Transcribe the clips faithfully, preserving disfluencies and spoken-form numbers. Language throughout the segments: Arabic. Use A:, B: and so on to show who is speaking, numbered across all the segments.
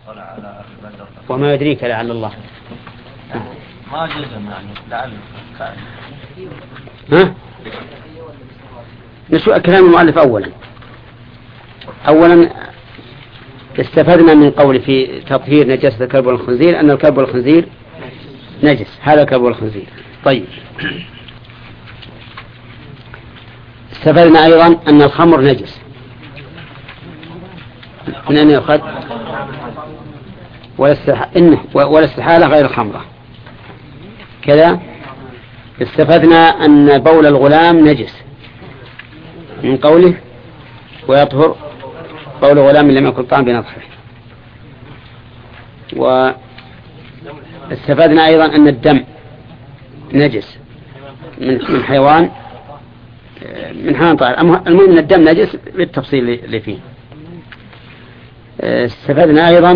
A: وما يدريك لعل الله
B: ما جزم يعني لعل.
A: ها نشوف كلام المؤلف أولا. أولا استفدنا من قول في تطهير نجاسة الكلب والخنزير أن الكلب والخنزير نجس. هذا الكلب والخنزير. طيب استفدنا أيضا أن الخمر نجس. من أن يؤخذ ولا استحالة غير الخمرة كذا. استفدنا أن بول الغلام نجس من قوله ويطهر بول غلام لم يكن طعام بنطحه. واستفدنا أيضا أن الدم نجس من من حيوان من حيوان طاهر. المهم أن الدم نجس بالتفصيل اللي فيه. استفدنا أيضا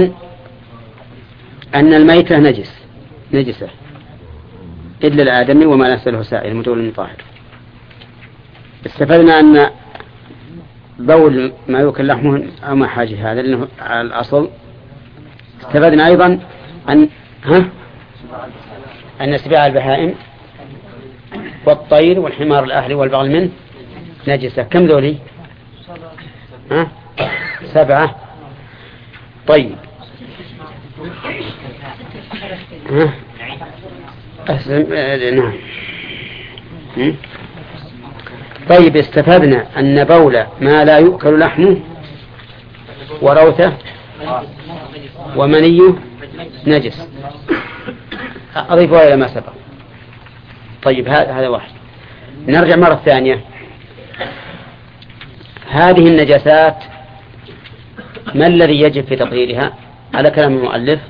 A: أن الميتة نجس نجسة إلا الآدمي وما نسله سائل المتول المطاهر. استفدنا أن بول ما يؤكل لحمه أو ما حاجه هذا لأنه على الأصل. استفدنا أيضا أن ها أن سباع البهائم والطير والحمار الأهلي والبغل منه نجسة. كم ذولي؟ ها سبعة. طيب ها نعم. طيب استفدنا أن بول ما لا يؤكل لحمه وروثه ومنيه نجس. أضيفها إلى ما سبق. طيب هذا واحد. نرجع مرة ثانية. هذه النجاسات ما الذي يجب في تطهيرها على كلام المؤلف؟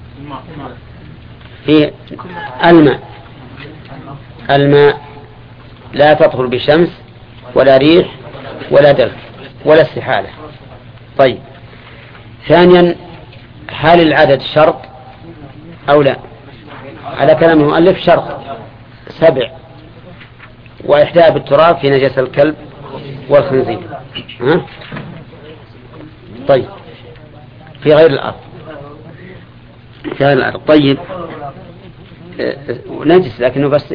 A: في الماء. الماء لا تطهر بشمس ولا ريح ولا دلك ولا استحالة. طيب ثانيا هل العدد شرط أو لا؟ على كلام المؤلف شرط سبع وإحداء بالتراب في نجاسة الكلب والخنزير. ها؟ طيب في غير الأرض في غير الأرض. طيب نجس لكنه بس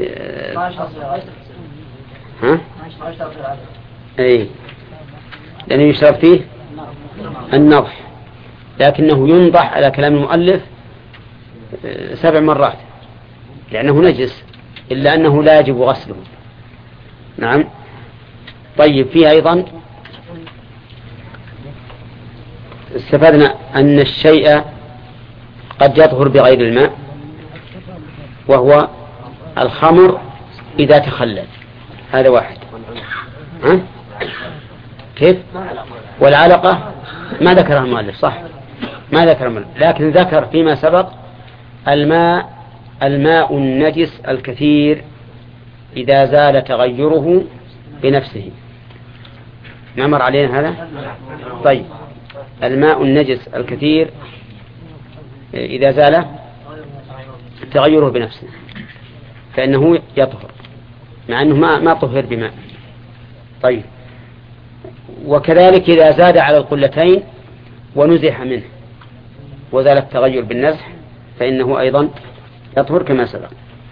A: ها اي لأنه يشرب فيه النضح لكنه ينضح على كلام المؤلف سبع مرات لأنه نجس إلا أنه لا يجب غسله. نعم. طيب فيه أيضا استفدنا أن الشيء قد يطهر بغير الماء وهو الخمر إذا تخلل. هذا واحد. ها؟ كيف؟ والعلقة ما ذكرها المؤلف صح ما ذكر المؤلف لكن ذكر فيما سبق الماء الماء النجس الكثير إذا زال تغيره بنفسه. ما مر علينا هذا؟ طيب الماء النجس الكثير إذا زال تغيره بنفسه فإنه يطهر مع أنه ما ما طهر بماء. طيب وكذلك إذا زاد على القلتين ونزح منه وزال التغير بالنزح فإنه أيضا يطهر كما سبق.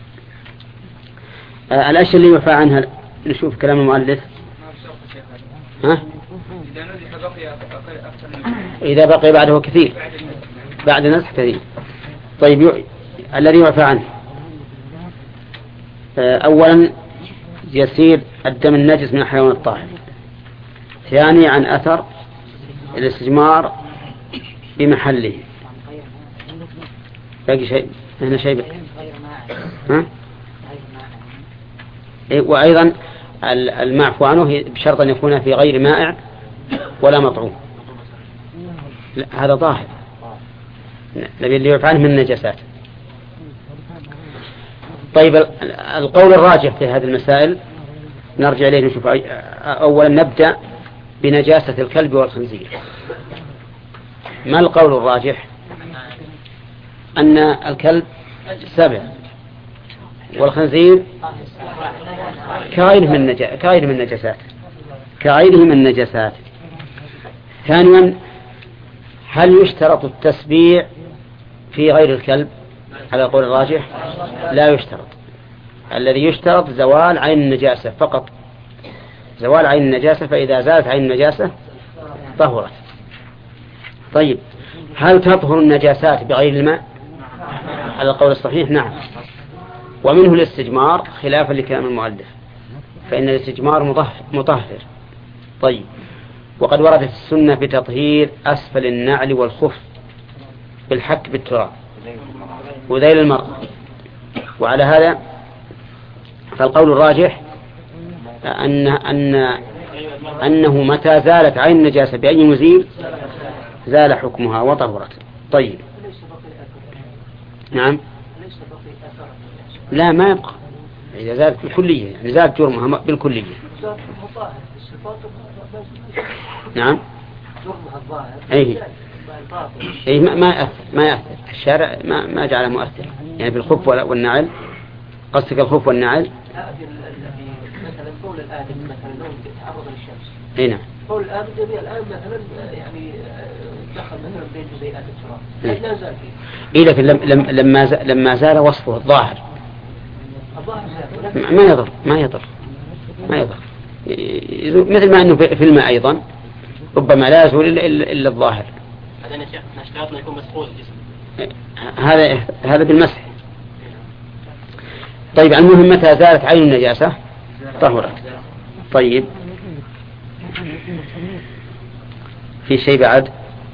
A: آه الأشياء اللي يوفى عنها نشوف كلام المؤلف. ها؟ إذا بقي بعده كثير بعد نزح كثير. طيب يو... الذي يوفى عنه آه أولا يسير الدم النجس من الحيوان الطاهر. ثاني عن أثر الاستجمار بمحله. باقي شيء هنا شيء بقى. ها؟ وأيضا المعفو عنه بشرط أن يكون في غير مائع ولا مطعوم. هذا ظاهر نبي اللي يعفى عنه من النجاسات. طيب القول الراجح في هذه المسائل نرجع إليه نشوف. أولا نبدأ بنجاسة الكلب والخنزير. ما القول الراجح؟ أن الكلب سبع والخنزير كغيره من النجا... كغيره من النجاسات كغيره من النجاسات. ثانيا هل يشترط التسبيع في غير الكلب على قول الراجح؟ لا يشترط. الذي يشترط زوال عين النجاسة فقط، زوال عين النجاسة، فإذا زالت عين النجاسة طهرت. طيب هل تطهر النجاسات بغير الماء على القول الصحيح؟ نعم. ومنه الاستجمار خلافا لكلام المؤلف، فإن الاستجمار مطهر. طيب وقد وردت السنة بتطهير أسفل النعل والخف بالحك بالتراب وذيل المرأة. وعلى هذا فالقول الراجح أن أن أنه متى زالت عين النجاسة بأي مزيل زال حكمها وطهرت. طيب نعم. لا ما يبقى إذا زالت بالكلية، يعني زالت جرمها بالكلية. نعم. أي أي ما ما يأثر ما يأثر الشارع ما ما جعله مؤثر، يعني بالخف والنعل. قصدك الخف والنعل؟
C: مثلا قول الآدم مثلا لو تعرض للشمس.
A: اي نعم.
C: قول الآدم الآن مثلا يعني دخل مثلا بين جزيئات التراب لا زال فيه.
A: إيه لكن لم لم لما زال لما زال وصفه الظاهر ما يضر ما يضر ما يضر مثل ما أنه في الماء أيضا ربما لا يزول إلا, إلا, إلا الظاهر.
C: هذا نشترطنا يكون مسحول الجسم.
A: هذا هذا بالمسح. طيب المهم متى زالت عين النجاسة طهرت. طيب في شيء بعد؟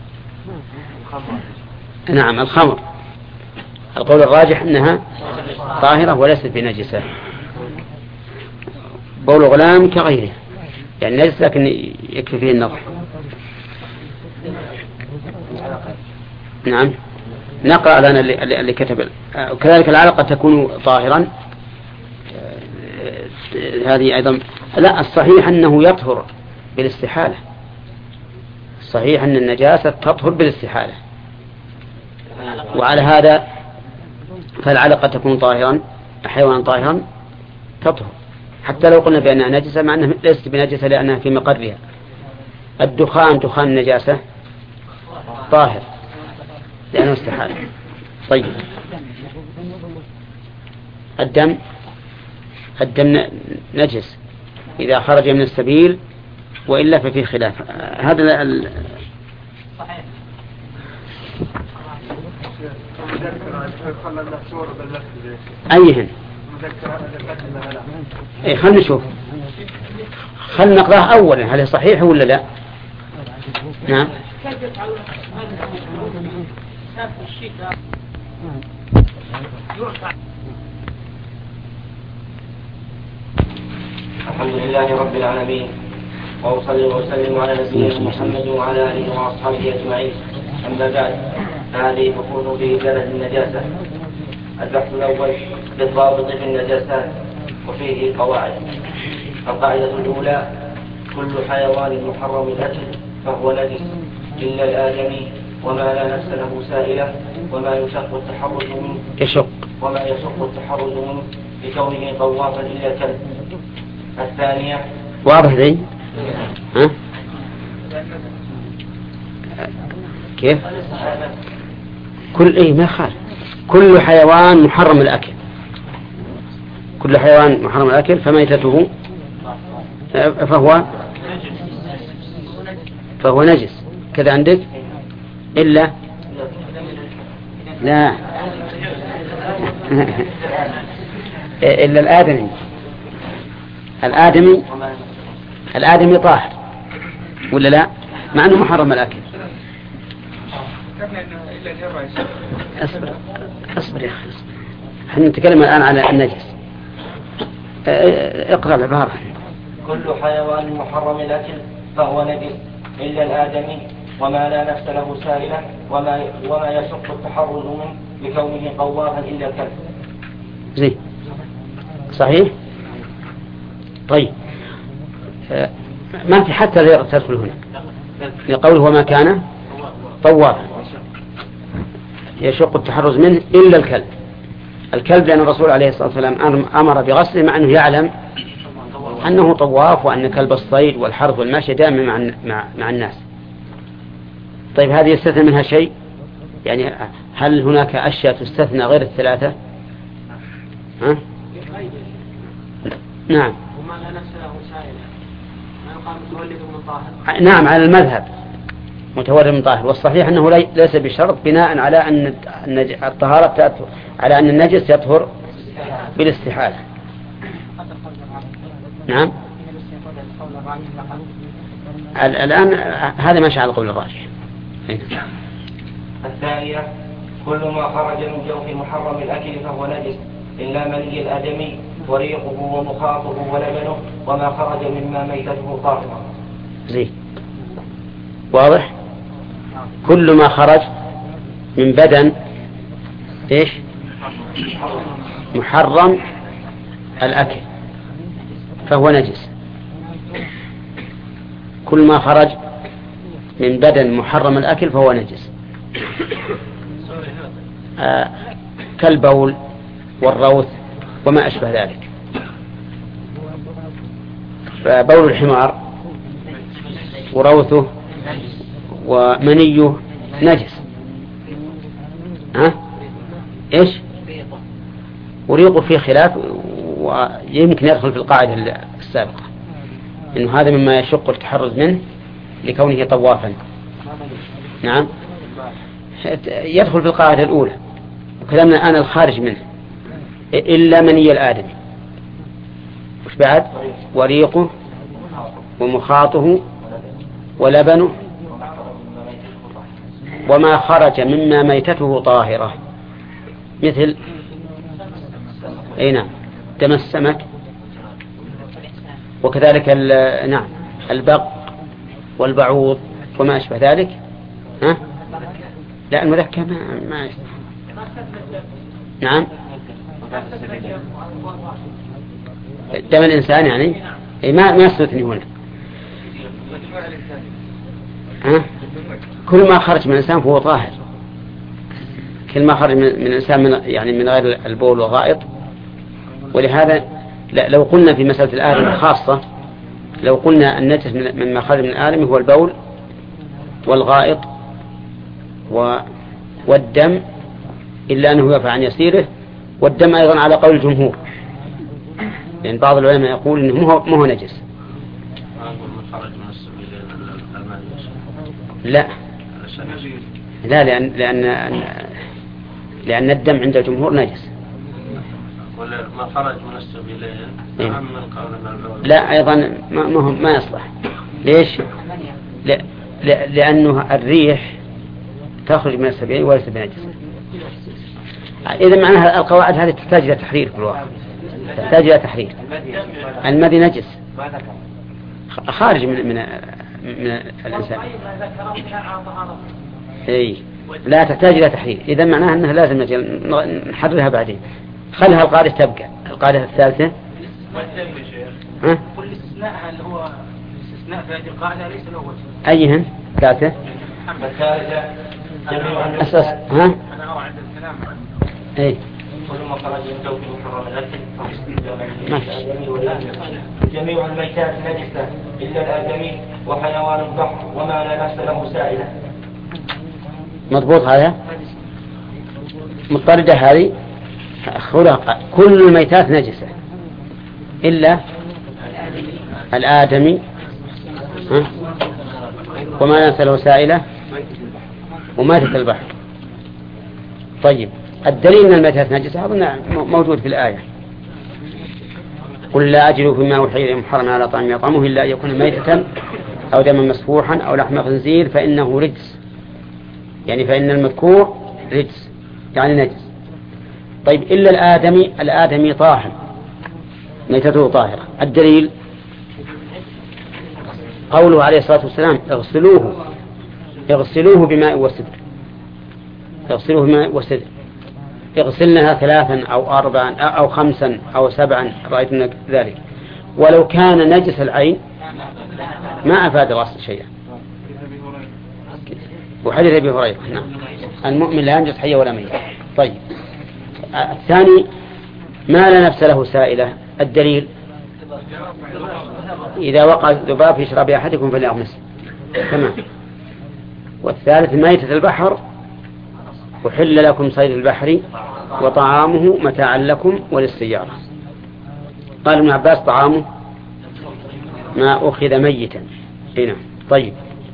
A: نعم الخمر القول الراجح أنها طاهرة وليست بنجسة. بول غلام كغيره يعني نجس لكن يكفي فيه النظر. نعم نقرأ لنا اللي, اللي كتب. وكذلك العلقة تكون طاهرا، هذه أيضا. لا الصحيح أنه يطهر بالاستحالة، الصحيح أن النجاسة تطهر بالاستحالة، وعلى هذا فالعلقة تكون طاهرا حيوان طاهرا تطهر حتى لو قلنا بأنها نجسة مع أنها ليست بنجسة لأنها في مقرها. الدخان دخان النجاسة طاهر لأنه استحالة. طيب الدم الدم نجس إذا خرج من السبيل وإلا ففي خلاف. هذا ال... أيهن إيه خلنا نشوف خلنا نقرأه أولا هل صحيح ولا لا. نعم.
B: الحمد لله رب العالمين، وأصلي وأسلم على نبينا محمد وعلى آله وأصحابه أجمعين. أما بعد، هذه تكون في إزالة النجاسة. البحث الأول بالضابط في النجاسات وفيه قواعد. القاعدة الأولى: كل حيوان محرم الأكل فهو نجس إلا الآدمي وما لا نفس له سائلة وما يشق التحرز منه
A: يشق
B: وما يشق التحرز منه بكونه طوافا إلا الكلب. الثانية
A: واضح ذي ها كيف كل ايه ما خالف كل حيوان محرم الأكل، كل حيوان محرم الأكل فميتته فهو فهو نجس كذا عندك إلا لا إلا الآدمي. الآدمي الآدمي طاهر ولا لا مع أنه محرم الأكل. أصبر أصبر يا أخي أصبر. احنا نتكلم الآن على النجس. اقرأ العبارة.
B: كل حيوان محرم الأكل فهو نجس إلا الآدمي وما لا نفس له سائلة وما وما يشق التحرز منه بكونه قوافا إلا الكلب.
A: زين صحيح. طيب ما في حتى لا تدخل هنا لقوله وما كان طوافا يشق التحرز منه إلا الكلب. الكلب لأن الرسول عليه الصلاة والسلام أمر بغسله مع أنه يعلم أنه طواف وأن كلب الصيد والحرث والماشي دائما مع مع مع الناس. طيب هذه يستثنى منها شيء؟ يعني هل هناك أشياء تستثنى غير الثلاثة؟ ها؟ نعم.
C: وما لا نفس له سائلة ما يقال متولد من طاهر.
A: نعم على المذهب متولد من طاهر، والصحيح أنه ليس بشرط بناء على أن الطهارة على أن النجس يطهر بالاستحالة. نعم. الآن هذا ماشي على القول الراجح.
B: الثانية كل ما خرج من جوف محرم الأكل فهو نجس إلا مني الآدمي وريقه ومخاطه ولبنه وما خرج مما ميتته طاهرة.
A: زين واضح. كل ما خرج من بدن ايش محرم الأكل فهو نجس. كل ما خرج من بدن محرم الأكل فهو نجس. آه كالبول والروث وما أشبه ذلك. فبول الحمار وروثه ومنيه نجس. ها ايش وريقه فيه خلاف، ويمكن يدخل في القاعدة السابقة إنه هذا مما يشق التحرز منه لكونه طوافا. نعم يدخل في القاعدة الأولى، وكلامنا الآن الخارج منه إلا مني الآدمي وش بعد وريقه ومخاطه ولبنه وما خرج مما ميتته طاهرة مثل أي نعم دم السمك وكذلك نعم البق والبعوض وما أشبه ذلك. ها لا المذكر ما, ما يستطيع. نعم دم الإنسان يعني أي ما ما يستثني هنا. ها كل ما خرج من الإنسان فهو طاهر. كل ما خرج من الإنسان من يعني من غير البول والغائط. ولهذا لو قلنا في مسألة الآدم خاصة لو قلنا النجس مما خرج من الآدم هو البول والغائط والدم إلا أنه يرفع عن يسيره، والدم أيضا على قول الجمهور، لأن يعني بعض العلماء يقول إنه ما هو نجس. لا لا لأن لأن لأن الدم عند الجمهور نجس.
D: ما خرج من السبيلين نعم من قول
A: لا أيضا ما ما, ما يصلح. ليش؟ لا لا لأنه الريح تخرج من السبيلين وليس بنجس. إذا معناها القواعد هذه تحتاج إلى تحرير كل واحد، تحتاج إلى تحرير. المذي نجس خارج من من من الإنسان. أي لا تحتاج إلى تحرير. إذا معناها أنها لازم نحررها بعدين. خلها القاعدة تبقى. القاعدة الثالثة ها؟
C: كل استثناء اللي هو استثناء في هذه القاعدة ليس له وجه.
A: أيهن ثالثة؟ أساس ها؟
C: أنا أوعد الكلام عنه.
A: أي
B: كل ما خرج من جوف محرم الأكل جميع الميتات نجسة إلا الآدمي وحيوان البحر وما لا نفس له سائلة.
A: مضبوط هذا. مضطردة هذه خلق كل الميتات نجسة إلا الآدمي وما لا نفس له سائلة وماتت البحر. طيب الدليل أن الميتات نجسة أظن موجود في الآية. قل لا أجد فيما أوحي إلي محرما على طعام يطعمه إلا أن يكون ميتة أو دما مسفوحا أو لحم خنزير فإنه رجس، يعني فإن المذكور رجس يعني نجس. طيب إلا الآدمي، الآدمي طاهر ميتته طاهرة. الدليل قوله عليه الصلاة والسلام اغسلوه اغسلوه بماء وسدر، اغسلوه بماء وسدر. اغسلنها ثلاثا أو أربعا أو خمسا أو سبعا رأيتنا ذلك. ولو كان نجس العين ما أفاد الأصل شيئا. وحديث أبي هريرة نعم المؤمن لا ينجس حيا ولا ميت. طيب الثاني ما لا نفس له سائلة. الدليل إذا وقع الذباب في شراب أحدكم فليغمسه. تمام. والثالث ميتة البحر أحل لكم صيد البحر وطعامه متاعا لكم وللسيارة. قال ابن عباس طعامه ما أخذ ميتا. هنا طيب.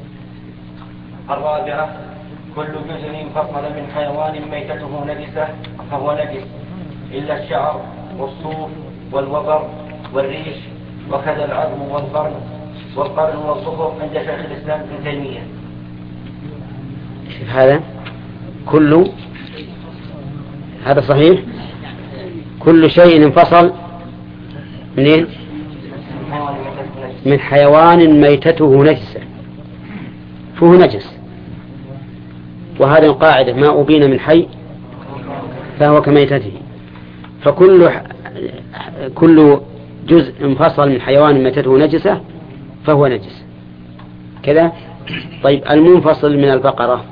B: الرابعة كل جزء انفصل من حيوان ميتته نجسة فهو نجس إلا الشعر والصوف والوبر والريش وكذا العظم والقرن والقرن والصفر عند شيخ الإسلام ابن تيمية.
A: هذا كل هذا صحيح. كل شيء انفصل منين؟ من حيوان ميتته نجسة فهو نجس. وهذه القاعدة ما أبين من حي فهو كميتته. فكل كل جزء انفصل من حيوان ميتته نجسة فهو نجس كذا. طيب المنفصل من البقرة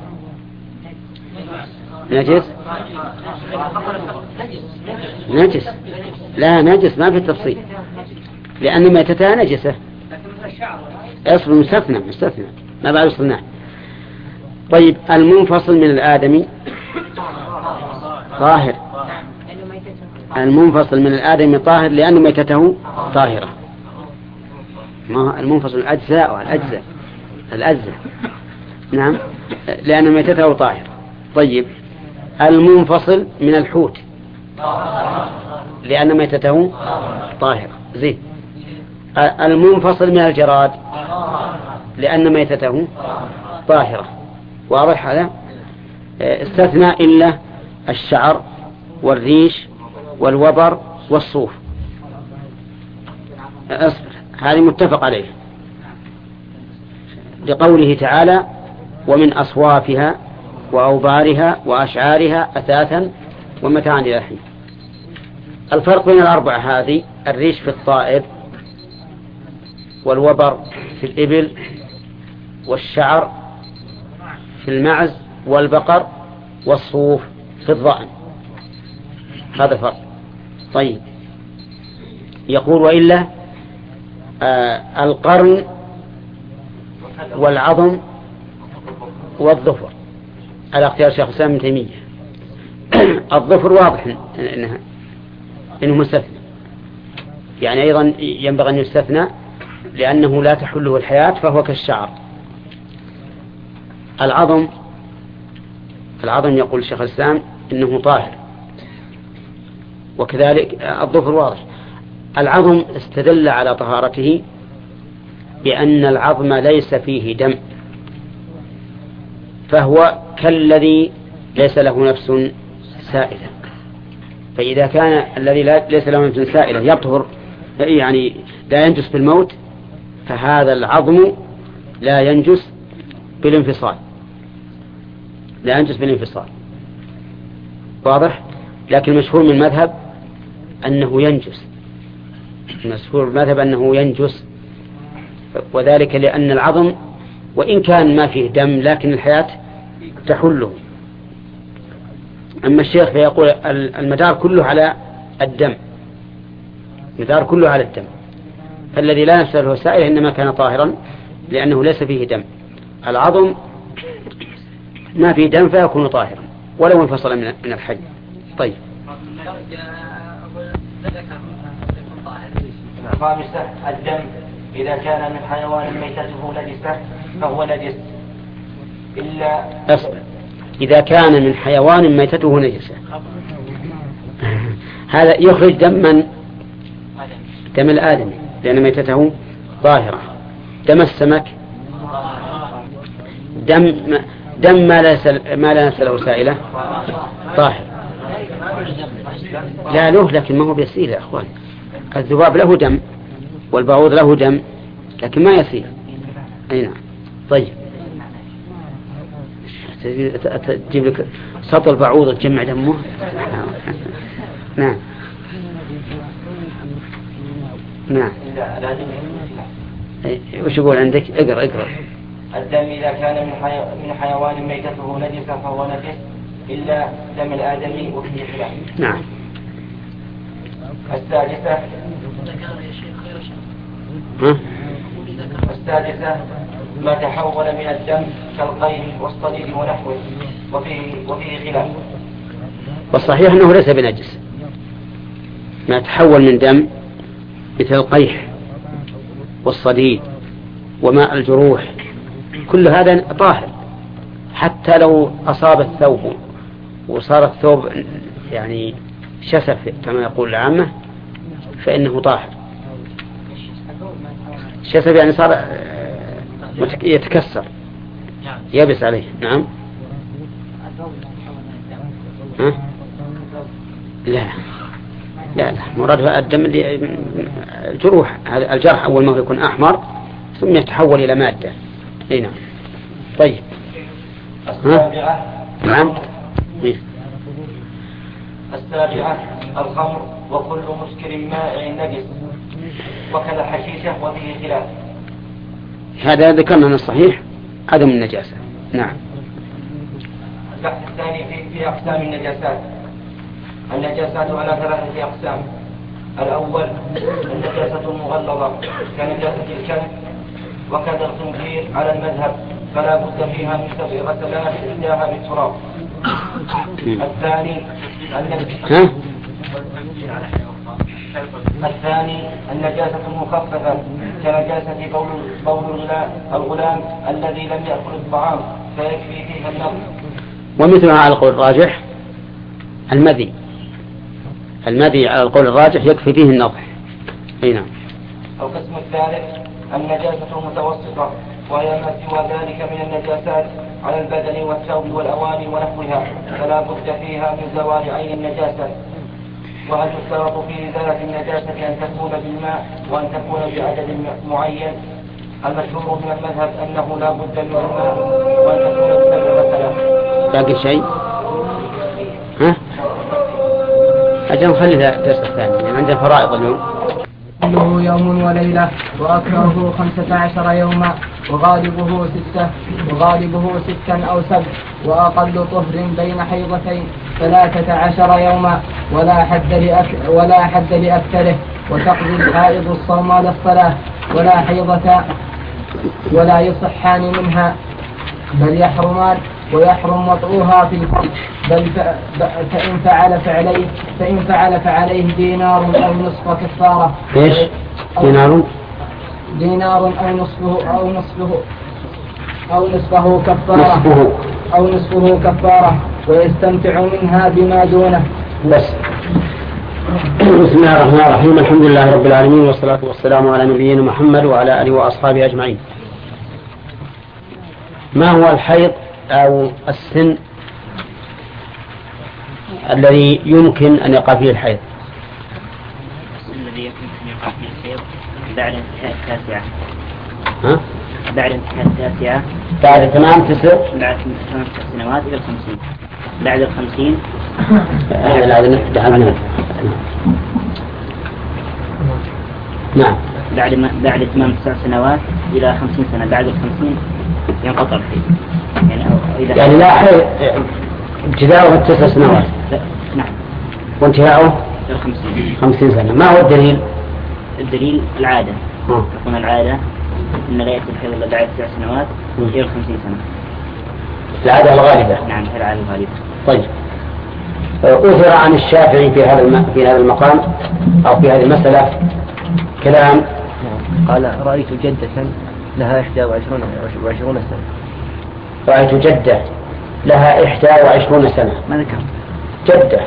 A: نجس نجس لا نجس ما في التفصيل لأن ميتتها نجسة. أصل مستثنى مستثنى ما بعد وصلناه. طيب المنفصل من الآدمي طاهر. المنفصل من الآدمي طاهر لأن ميتته طاهرة. ما المنفصل الأجزاء والأجزاء الأجزاء نعم لأن ميتته طاهرة. طيب المنفصل من الحوت لأن ميتته طاهرة زين. المنفصل من الجراد لأن ميتته طاهرة. واضح هذا؟ استثنى إلا الشعر والريش والوبر والصوف. أصبر هذه متفق عليه لقوله تعالى ومن أصوافها وأوبارها وأشعارها أثاثا ومتاعا إلى حين. الفرق بين الأربعة هذه الريش في الطائر والوبر في الإبل والشعر في المعز والبقر والصوف في الضأن. هذا فرق. طيب يقول وإلا آه القرن والعظم والظفر على اختيار شيخ الإسلام ابن تيمية. الظفر واضح إنها إنه مستثنى يعني أيضا ينبغي أن يستثنى لأنه لا تحله الحياة فهو كالشعر. العظم العظم يقول شيخ الإسلام إنه طاهر وكذلك الظفر واضح. العظم استدل على طهارته بأن العظم ليس فيه دم فهو كالذي ليس له نفس سائلة. فإذا كان الذي ليس له نفس سائلة يطهر يعني لا ينجس بالموت فهذا العظم لا ينجس بالانفصال لا ينجس بالانفصال. واضح. لكن المشهور من المذهب أنه ينجس. المشهور من المذهب أنه ينجس وذلك لأن العظم وإن كان ما فيه دم لكن الحياة تحله. أما الشيخ فيقول المدار كله على الدم المدار كله على الدم فالذي لا نفس له سائل إنما كان طاهرا لأنه ليس فيه دم. العظم ما فيه دم فيكون طاهرا ولو انفصل من الحي. طيب
B: خامسة الدم إذا كان من حيوان ميتته نجسة فهو نجس إلا
A: أصبر. إذا كان من حيوان ميتته نجسة هذا يخرج دم من دم الآدمي لأن ميتته ظاهرة. دم السمك دم دم ما لا ما لا نفس له سائلة طاهر. لا له لكن ما هو بيسير يا أخوان. الذباب له دم والبعوض له دم لكن ما يسير. أي نعم. طيب تجيب لك سطل بعوض تجمع دمه. نعم نعم. وش يقول عندك؟ اقرأ اقرأ.
B: الدم إذا كان من, حي... من حيوان ميتته نجسة فهو نجس إلا دم الآدمي وفيه خلاف.
A: نعم.
B: السادسة
A: ها؟
B: السادسة ما تحول من الدم كالقيء والصديد ونحوه وفيه, وفيه خلاف.
A: والصحيح أنه ليس بنجس ما تحول من دم مثل القيح والصديد وماء الجروح كل هذا طاهر، حتى لو أصاب الثوب وصار الثوب يعني شسف كما يقول العامة فإنه طاهر. شسف يعني صار يتكسر يبس عليه. نعم. ها؟ لا لا لا مراد الدم اللي الجروح، الجرح أول ما يكون أحمر ثم يتحول إلى مادة. أي نعم. طيب.
B: السابعة.
A: نعم.
B: السابعة الخمر وكل مسكر مائع نجس وكذا الحشيشة وفيه خلاف.
A: هذا ذكرنا من الصحيح عدم النجاسة. نعم.
B: البحث الثاني في, في أقسام النجاسات. النجاسات على ثلاثة أقسام. الأول النجاسة المغلظة كنجاسة الكلب وكذا الخنزير على المذهب فلا بد فيها من سبع غسلات إحداها بالتراب. الثاني النجاسة الثاني النجاسة المخففة كنجاسة بول بول الغلام الذي لم يأكل الطعام فيكفي فيها النظر.
A: ومثلها على القول الراجح المذي المذي على القول الراجح يكفي فيه النضح. أي نعم.
B: القسم الثالث النجاسة المتوسطة وهي ما سوى ذلك من النجاسات على البدن والثوب والأواني ونحوها فلا بد فيها من زوال عين النجاسة. وهل يشترط في إزالة النجاسة أن تكون بالماء وأن تكون بعدد معين؟ المشهور من المذهب أنه لا بد من الماء وأن تكون بسبب مثلا.
A: باقي شيء؟ ها؟ أجل نخلي ذا الدرس الثاني يعني عندنا فرائض اليوم.
E: كله يوم وليلة وأكثره خمسة عشر يوما وغالبه ستة وغالبه ستا أو سبع وأقل طهر بين حيضتين ثلاثة عشر يوما ولا حد لأك ولا حد لأكثره. وتقضي الحائض الصوم على الصلاة ولا حيضة ولا يصحان منها بل يحرمان ويحرم وطئها في الفرج بل فإن فعل فعليه فإن فعل فعليه دينار أو نصف كفارة.
A: إيش؟ دينار
E: دينار أو نصفه أو نصفه أو نصفه كفارة
A: نصفه
E: أو نصفه كفارة ويستمتع منها بما دونه.
A: بس. بسم الله الرحمن الرحيم. الحمد لله رب العالمين والصلاة والسلام على نبينا محمد وعلى آله وأصحابه أجمعين. ما هو الحيض أو السن الذي يمكن أن يقع فيه الحيض؟
F: الذي يمكن أن يقع فيه الحيض بعد انتهاء التاسعة.
A: ها؟
F: بعد انتهاء التاسعة.
A: بعد تمام تسع.
F: بعد تمام تسع سنوات إلى الخمسين. بعد الخمسين.
A: نعم.
F: بعد ما بعد تمام تسع سنوات إلى خمسين سنة. بعد الخمسين ينقطع الحيض. يعني إذا
A: يعني لا حيض ابتداؤه التسع سنوات.
F: نعم.
A: وانتهاؤه
F: الخمسين.
A: خمسين سنة. ما هو الدليل؟
F: الدليل العادة.
A: اه.
F: تكون العادة إن لا يأتي الحيض إلا بعد تسع سنوات إلى الخمسين سنة.
A: العادة الغالبة.
F: نعم هي العادة الغالبة.
A: طيب. أثر عن الشافعي في هذا الم... في هذا المقام أو في هذه المسألة كلام.
C: قال رأيت جدة لها إحدى وعشرون وعشرون سنة.
A: رأيت جدة لها إحدى وعشرون سنة.
C: ما ذكر
A: جدة.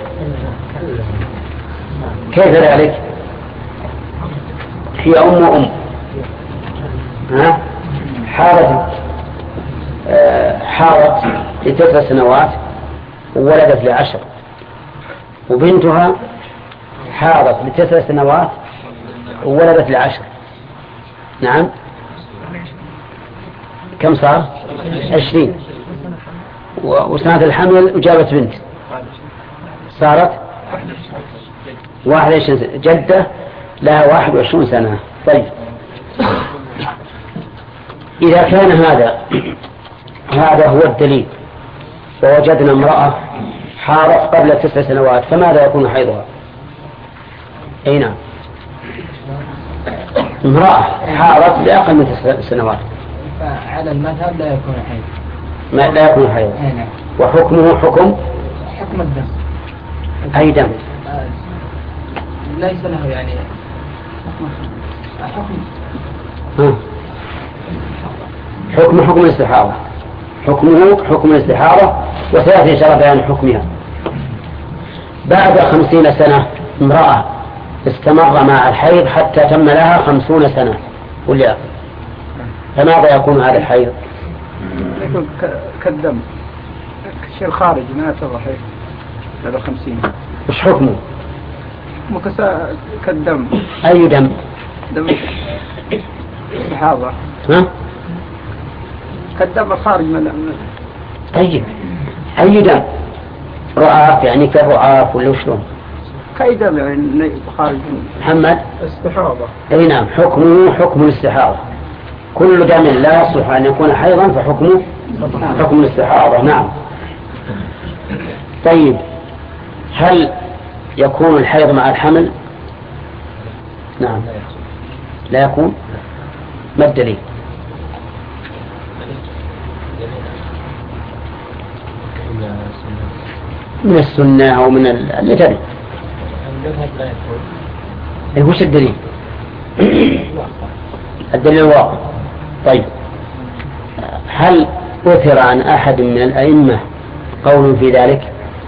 A: كيف ذلك؟ هي أم وأم. ها؟ حارت آه حارت لتسع سنوات وولدت لعشر، وبنتها حارت لتسع سنوات وولدت لعشر. نعم. كم صار؟ عشرين. وسنة الحمل وجابت بنت صارت واحد وعشرين سنة. جدة لها واحد وعشرون سنة. طيب. إذا كان هذا هذا هو الدليل ووجدنا امرأة حارت قبل تسع سنوات فماذا يكون حيضها؟ أي نعم. امرأة حارت لأقل من تسع سنوات
E: على المذهب لا يكون حيض.
A: ما لا يكون حيض.
E: نعم.
A: وحكمه حكم
E: حكم الدم.
A: أي دم؟
E: آه ليس له يعني حكم.
A: ها. حكم حكم الاستحاضة. حكمه حكم الاستحاضة، وسيأتي إن شاء الله بيان حكمها. بعد خمسين سنة امرأة استمر مع الحيض حتى تم لها خمسون سنة، قل لي فماذا يكون هذا الحيض؟
G: يكون كالدم، الشيء الخارج ما يعتبر حيض بعد خمسين.
A: وش حكمه؟
G: مكسا كالدم.
A: أي دم؟
G: دم استحاضة.
A: ها؟
G: كالدم الخارج من.
A: طيب أي دم؟ رعاف يعني كالرعاف ولا وشلون؟
G: كأي دم يعني خارج.
A: محمد؟
G: استحاضة.
A: أي نعم، حكمه حكم الاستحاضة. كل دم لا يصلح أن يكون حيضا فحكمه حكم الاستحاضة. نعم. طيب هل يكون الحيض مع الحمل؟ نعم لا يكون. ما الدليل؟ من السنة أو من اللي تبي. إيه وش الدليل؟ الدليل الواقع. طيب هل أثر عن أحد من الأئمة قول في ذلك؟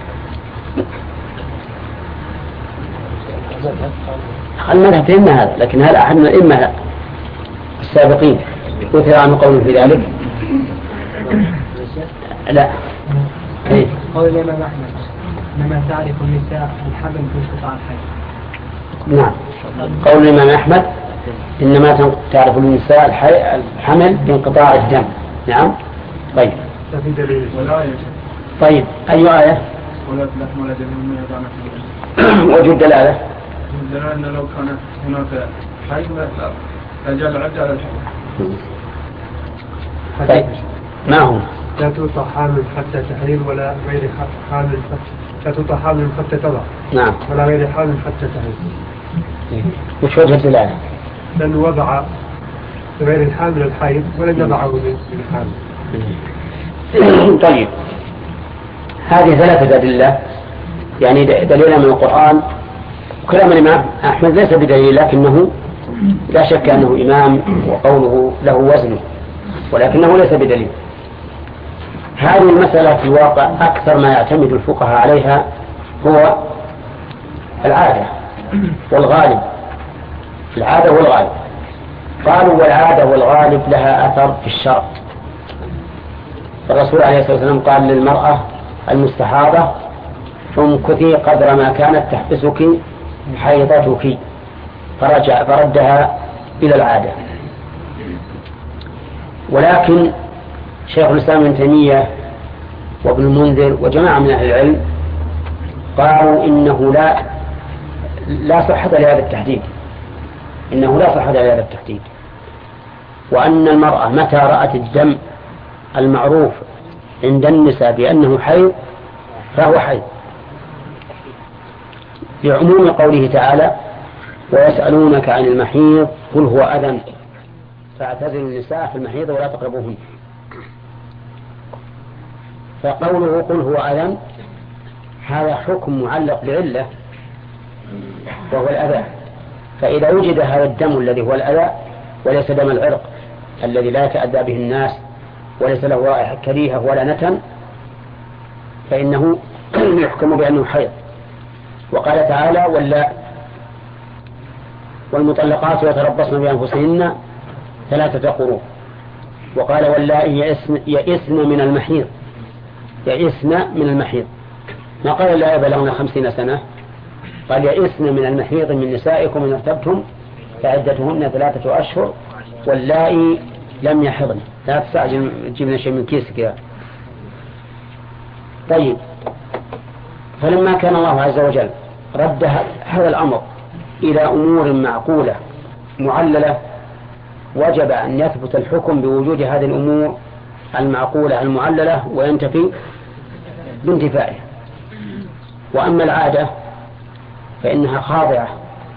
A: المذهب فهمنا هذا، لكن هل أحد من الأئمة السابقين أثر عن قول في ذلك؟ لا.
E: إيه؟ قول الإمام أحمد إنما تعرف النساء الحمل في انقطاع الحيض.
A: نعم. قول الإمام أحمد إنما تعرف النساء الحمل بانقطاع الدم. نعم. طيب. طيب أي آية؟ وجد الآية.
G: أن لو كان هناك حيض لجعل العبد على الحيض.
A: طيب ما هو؟
H: لا توطى حامل حتى تحرير ولا غير حامل لا توطى حامل حتى تضع.
A: نعم.
H: ولا غير حامل حتى تحرير.
A: وش وجه الآية؟
H: لأنه وضع غير الحامل الحيض ولم يضعه للحامل.
A: طيب هذه ثلاثة أدلة، يعني دليل من القرآن. وكلام الإمام أحمد ليس بدليل، لكنه لا شك أنه إمام وقوله له وزنه، ولكنه ليس بدليل. هذه المسألة في الواقع أكثر ما يعتمد الفقهاء عليها هو العادة والغالب. العادة والغالب. قالوا والعادة والغالب لها أثر في الشرع. الرسول عليه الصلاة والسلام قال للمرأة المستحاضة فامكثي قدر ما كانت تحبسك حيضتك، فرجع فردها إلى العادة. ولكن شيخ الإسلام ابن تيمية وابن المنذر وجماعة من أهل العلم قالوا إنه لا لا صحة لهذا التحديد، إنه لا صحة لهذا التحديد، وأن المرأة متى رأت الدم المعروف عند النساء بأنه حيض فهو حيض، لعموم قوله تعالى ويسألونك عن المحيض قل هو أذى فاعتزلوا النساء في المحيض ولا تقربوهن. فقوله قل هو أذى هذا حكم معلق بعلة وهو الأذى. فإذا وجد هذا الدم الذي هو الأذى وليس دم العرق الذي لا يتأذى به الناس وليس له رائحة كريهة ولا نتن فإنه يحكم بأنه حيض. وقال تعالى ولا والمطلقات يتربصن بأنفسهن ثلاثة قروء. وقال واللائي يئسن, يئسن من المحيض يئسن من المحيض، ما قال لا يبلغن خمسين سنة، قال يئسن من المحيض من نسائكم إن ارتبتم فعدتهن ثلاثة أشهر واللائي لم يحضن. لا تستعجل تجيب لنا شيء من كيسك يا. طيب فلما كان الله عز وجل رد هذا الأمر إلى أمور معقولة معللة وجب أن يثبت الحكم بوجود هذه الأمور المعقولة المعللة وينتفي بانتفائها. وأما العادة فإنها خاضعة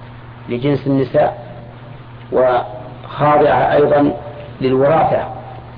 A: لجنس النساء وخاضعة أيضا للوراثة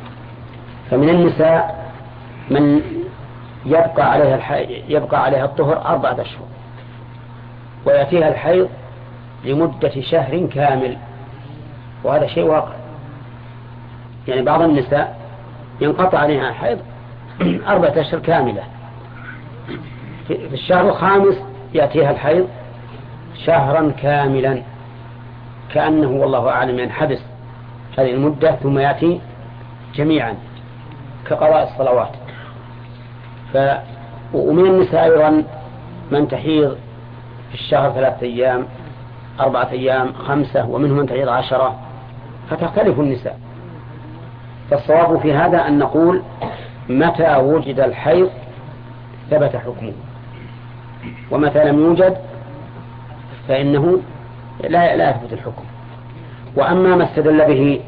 A: فمن النساء من يبقى عليها الحي... يبقى عليها الطهر أربعة أشهر ويأتيها الحيض لمدة شهر كامل، وهذا شيء واقع. يعني بعض النساء ينقطع عليها الحيض أربعة أشهر كاملة، في الشهر الخامس يأتيها الحيض شهرا كاملا، كأنه والله أعلم ينحبس هذه المدة ثم يأتي جميعا كقضاء الصلوات. ف... ومن النساء أيضا من تحيض في الشهر ثلاثة أيام أربعة أيام خمسة، ومنهم من تحيض عشرة، فتختلف النساء. فالصواب في هذا أن نقول متى وجد الحيض ثبت حكمه، ومتى لم يوجد فإنه لا لا يثبت الحكم. وأما ما استدل به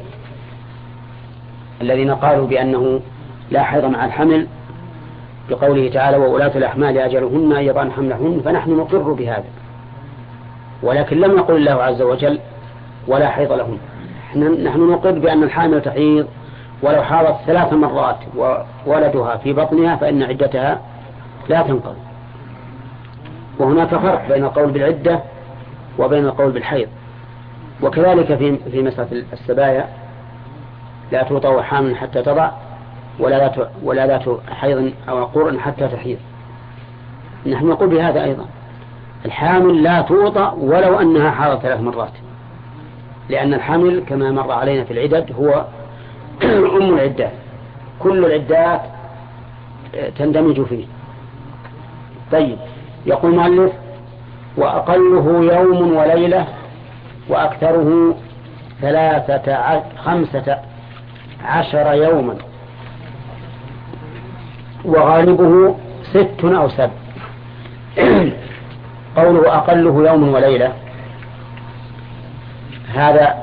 A: الذين قالوا بأنه لا حيض مع الحمل بقوله تعالى وأولاة الأحمال أجلهن أن يضعن حملهن، فنحن نقر بهذا، ولكن لم يقل الله عز وجل ولا حيض لهن. نحن نقر بأن الحامل تحيض ولو حاضت ثلاث مرات وولدها في بطنها فإن عدتها لا تنقضي. وهناك فرق بين القول بالعدة وبين القول بالحيض. وكذلك في في مسألة السبايا لا توطأ حامل حتى تضع ولا ذات ولا ذات حيض أو قرء حتى تحيض. نحن نقول بهذا أيضا، الحامل لا توطأ ولو أنها حاضت ثلاث مرات، لأن الحامل كما مر علينا في العدد هو أم العدات، كل العدات تندمج فيه. طيب، يقول المؤلف وأقله يوم وليلة وأكثره ثلاثة ع... خمسة عشر يوما وغالبه ست أو سبع. قوله أقله يوم وليلة هذا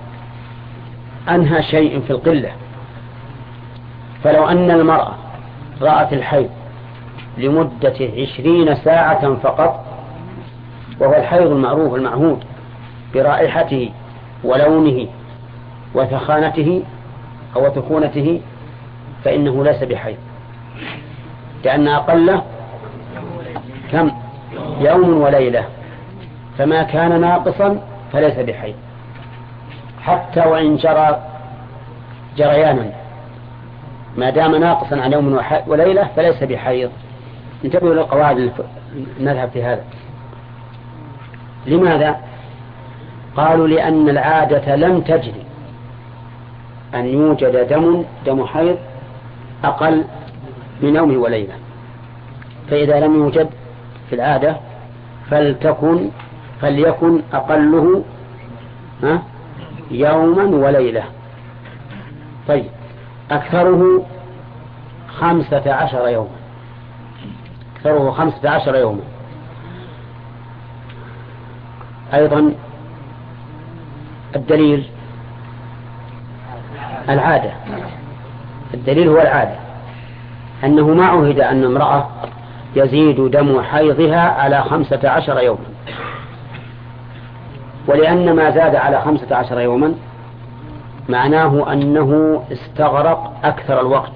A: أنهى شيء في القلة. فلو أن المرأة رأت الحيض لمدة عشرين ساعة فقط، وهو الحيض المعروف المعهود برائحته ولونه وثخانته أو ثخونته، فإنه ليس بحيض، لأن أقله كم؟ يوم وليلة، فما كان ناقصا فليس بحيض، حتى وإن جرى جريانا ما دام ناقصا عن يوم وليلة فليس بحيض. انتبهوا للقواعد، نذهب في هذا. لماذا؟ قالوا لأن العادة لم تجري أن يوجد دم دم حيض أقل من يوم وليلة، فإذا لم يوجد في العادة فلتكن فليكن أقله ها يوما وليلة. طيب، أكثره خمسة عشر يوما، أكثره خمسة عشر يوما. أيضا الدليل العادة، الدليل هو العادة، أنه ما عهد أن امرأة يزيد دم حيضها على خمسة عشر يوما، ولأن ما زاد على خمسة عشر يوما معناه أنه استغرق أكثر الوقت،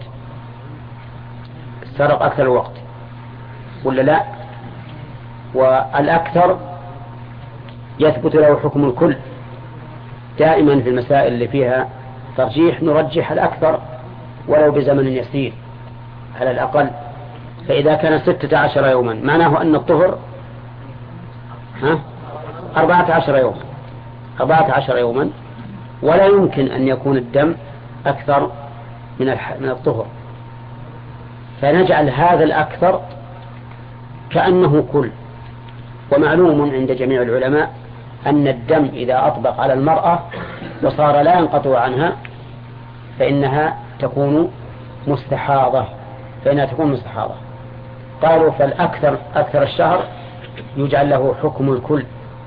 A: استغرق أكثر الوقت ولا لا؟ والأكثر يثبت له حكم الكل. دائما في المسائل اللي فيها ترجيح نرجح الأكثر ولو بزمن يسير على الأقل. فإذا كان ستة عشر يوما معناه أن الطهر ها أربعة عشر يوما، أربعة عشر يوما، ولا يمكن أن يكون الدم أكثر من من الطهر، فنجعل هذا الأكثر كأنه كل. ومعلوم عند جميع العلماء أن الدم إذا أطبق على المرأة وصار لا ينقطع عنها فإنها تكون مستحاضة، فإنها تكون مستحاضة. قالوا فالأكثر أكثر الشهر يجعل له حكم الكل،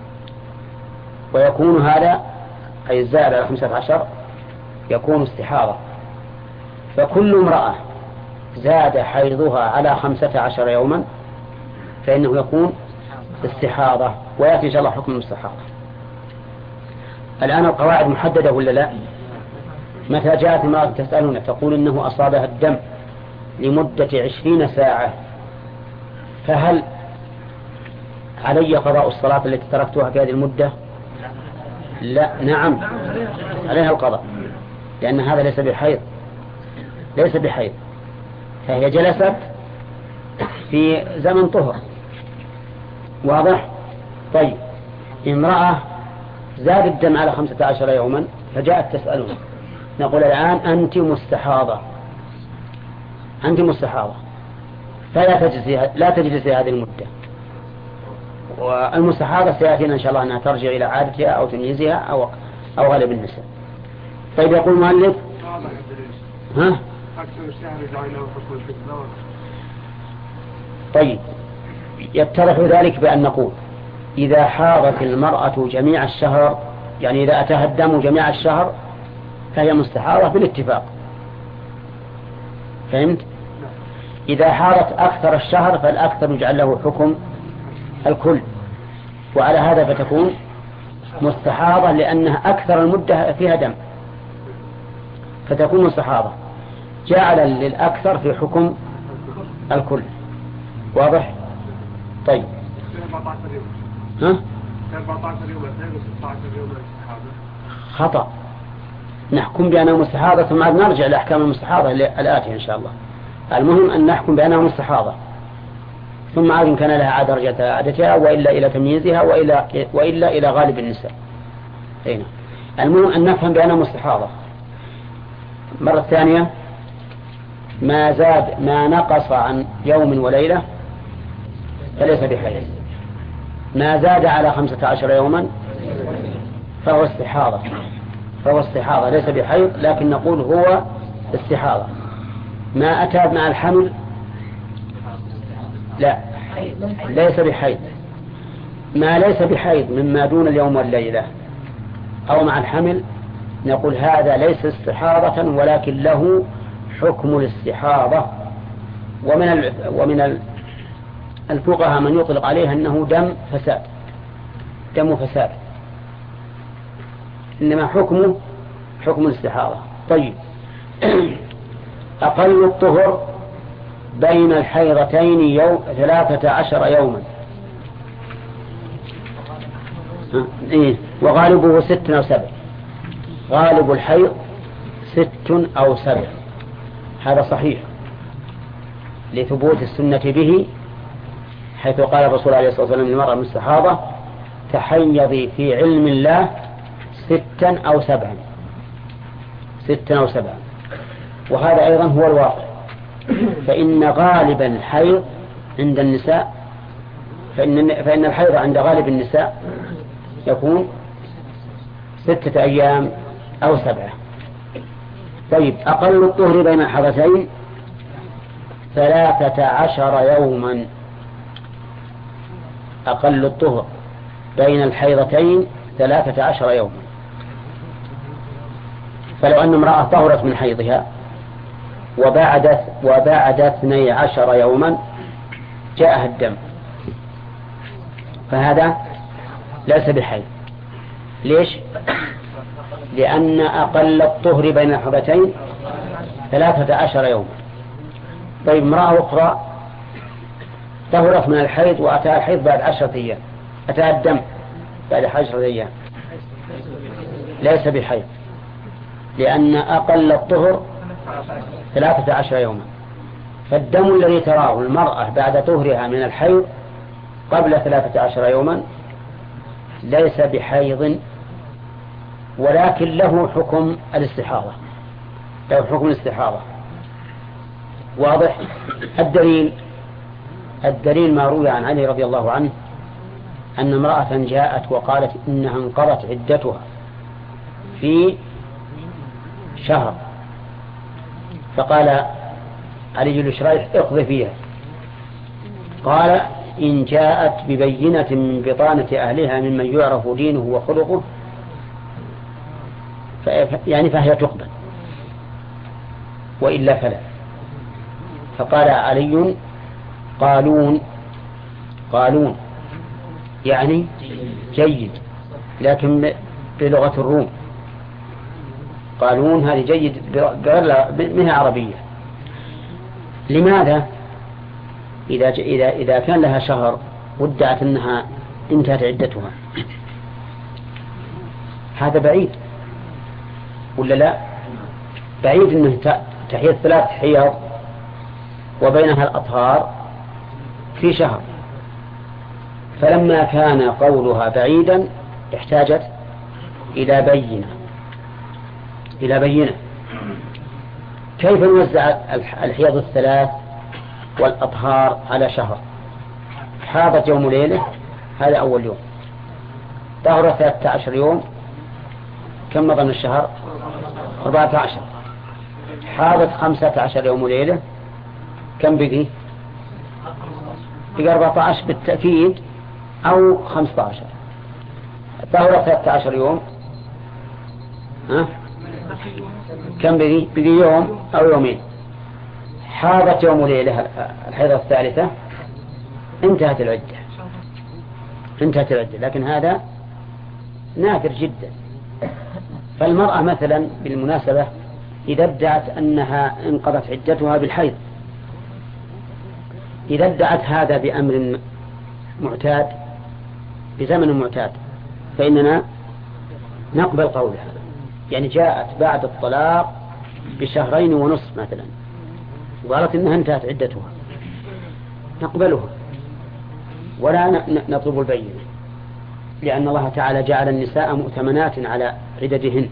A: ويكون هذا أي الزائد على خمسة عشر يكون استحاضة. فكل امرأة زاد حيضها على خمسة عشر يوما فإنه يكون استحاضة، ويأتي إن شاء الله حكم المستحاضة. الآن القواعد محددة ولا لا؟ متى جاءت امرأة تسألون تقول إنه أصابها الدم لمدة عشرين ساعة، فهل علي قضاء الصلاة التي تركتها في هذه المدة؟ لا، نعم عليها القضاء، لأن هذا ليس بحيض، ليس بحيض، فهي جلست في زمن طهر. واضح؟ طيب، امرأة زاد الدم على خمسة عشر يوما فجاءت تسألون، نقول الآن أنت مستحاضة، أنت مستحاضة، فلا تجلسي لا تجلسي هذه المدة. والمستحاضة سيأتينا إن شاء الله أنها ترجع إلى عادتها أو تمييزها أو أو غالب النساء. طيب، يقول المؤلف ها؟ طيب، يتضح ذلك بأن نقول إذا حاضت المرأة جميع الشهر، يعني إذا أتاها الدم جميع الشهر فهي مستحاضة بالاتفاق، فهمت؟ إذا حاضت أكثر الشهر فالأكثر يجعل له حكم الكل، وعلى هذا فتكون مستحاضة لأنها أكثر المدة فيها دم، فتكون مستحاضة، جعل للأكثر في حكم الكل. واضح؟ طيب، ها؟ خطأ، نحكم بأنها مستحاضة ثم عاد نرجع لأحكام المستحاضة الآتية إن شاء الله. المهم أن نحكم بأنها مستحاضة ثم عاد إن كان لها عادة رجعت عادتها، وإلا إلى تمييزها، وإلا, وإلا إلى غالب النساء. هنا المهم أن نفهم بأنها مستحاضة. مرة ثانية، ما زاد ما نقص عن يوم وليلة فليس بحيض، ما زاد على خمسة عشر يوما فهو استحاضة، فهو استحاضة ليس بحيض، لكن نقول هو استحاضة. ما أتى مع الحمل لا، ليس بحيض. ما ليس بحيض مما دون اليوم والليلة أو مع الحمل نقول هذا ليس استحاضة، ولكن له حكم الاستحاضة. ومن ومن الفقهاء من يطلق عليه أنه دم فساد، دم فساد، إنما حكمه حكم الاستحاضة. طيب، أقل الطهر بين الحيضتين يوم ثلاثة عشر يوما، إيه؟ وغالبه ست أو سبع، غالب الحيض ست أو سبع، هذا صحيح لثبوت السنة به، حيث قال الرسول عليه الصلاة والسلام للمرأة المستحاضة تحيضي في علم الله ستا أو سبعا، ستا أو سبعا. وهذا أيضا هو الواقع، فإن غالبا الحيض عند النساء فإن, فإن الحيض عند غالب النساء يكون ستة أيام أو سبعة. طيب، أقل الطهر بين الحضتين ثلاثة عشر يوما، أقل الطهر بين الحيضتين ثلاثة عشر يوما. فلو أن امرأة طهرت من حيضها وبعد وبعد اثني عشر يوما جاءها الدم، فهذا ليس بحيض. ليش؟ لأن أقل الطهر بين الحضتين ثلاثة عشر يوما. طيب، امرأة أخرى طهرت من الحيض وأتى الحيض بعد عشرة أيام، أتى الدم بعد عشرة أيام، ليس بحيض، لأن أقل الطهر ثلاثة عشر يوما. فالدم الذي تراه المرأة بعد طهرها من الحيض قبل ثلاثة عشر يوما ليس بحيض، ولكن له حكم الاستحاضة، له حكم الاستحاضة. واضح؟ الدليل الدليل ما روي عن علي رضي الله عنه أن امرأة جاءت وقالت إنها انقضت عدتها في شهر، فقال علي بن شريح اقضي فيها. قال إن جاءت ببينة من بطانة أهلها ممن يعرف دينه وخلقه يعني فهي تقبل، وإلا فلا. فقال علي قالون، قالون يعني جيد، لكن بلغة الروم، قالون هذه جيد منها عربية. لماذا؟ إذا إذا إذا كان لها شهر وادعت أنها انتهت عدتها، هذا بعيد ولا لا؟ بعيد أنه تحيض ثلاث حيض وبينها الأطهار في شهر، فلما كان قولها بعيدا احتاجت إلى بينة إلى بينة كيف نوزع الحيض الثلاث والأطهار على شهر؟ حاضت يوم ليلة، هذا أول يوم، طهر ثلاثة عشر يوم، كم مضى من الشهر؟ أربعة عشر. حاضت خمسة عشر يوم ليلة، كم بقي؟ بقي أربعة عشر بالتأكيد أو خمسة عشر. طهر ثلاثة عشر يوم، ها؟ كم بقي؟ بقي يوم أو يومين. حاضت يوم ليلة الحيضة الثالثة، انتهت العدة انتهت العدة لكن هذا نادر جدا. فالمرأة مثلا بالمناسبة إذا ادعت أنها انقضت عدتها بالحيض، إذا ادعت هذا بأمر معتاد بزمن معتاد فإننا نقبل قولها. يعني جاءت بعد الطلاق بشهرين ونصف مثلا وقالت إنها انتهت عدتها، نقبلها ولا نطلب البينة، لأن الله تعالى جعل النساء مؤتمنات على عددهن،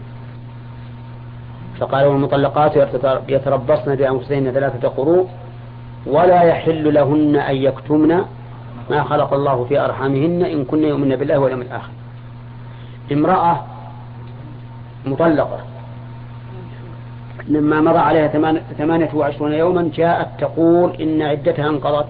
A: فقال والمطلقات يتربصن بأنفسهن ثلاثة قروء ولا يحل لهن أن يكتمن ما خلق الله في أرحامهن إن كن يؤمن بالله واليوم الآخر. امرأة مطلقة لما مضى عليها ثمانية وعشرون يوما جاءت تقول إن عدتها انقضت،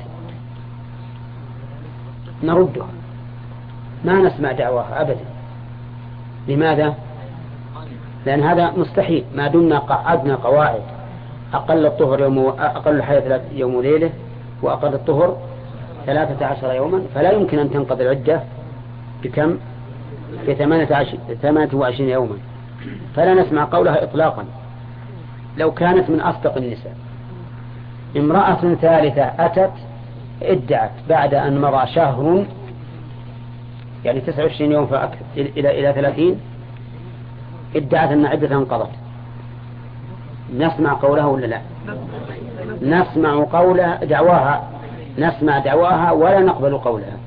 A: نردها، ما نسمع دعواها أبدا. لماذا؟ لأن هذا مستحيل، ما دمنا قعدنا قواعد أقل الطهر يوم أقل الحياة يوم ليلة وأقل الطهر ثلاثة عشر يوما، فلا يمكن أن تنقضي العدة بكم؟ بثمانية وعشرين يوما، فلا نسمع قولها إطلاقا لو كانت من أصدق النساء. امرأة ثالثة أتت ادعت بعد أن مضى شهر يعني تسعة وعشرين يوم فأكثر إلى إلى ثلاثين، ادعت أن عدتها انقضت، نسمع قولها ولا لا؟ نسمع قولها دعواها، نسمع دعواها ولا نقبل قولها،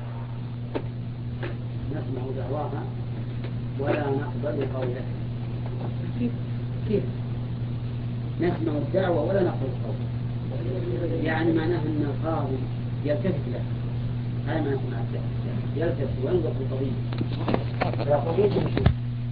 A: نسمع دعواها ولا نقبل قولها. كيف؟ كيف؟ نسمع الدعوة ولا نقبل قولها، يعني معناه أن القاضي يلتفت له، هذا ما نسمع الدعوة، يلتفت وينظر في القضية قضية.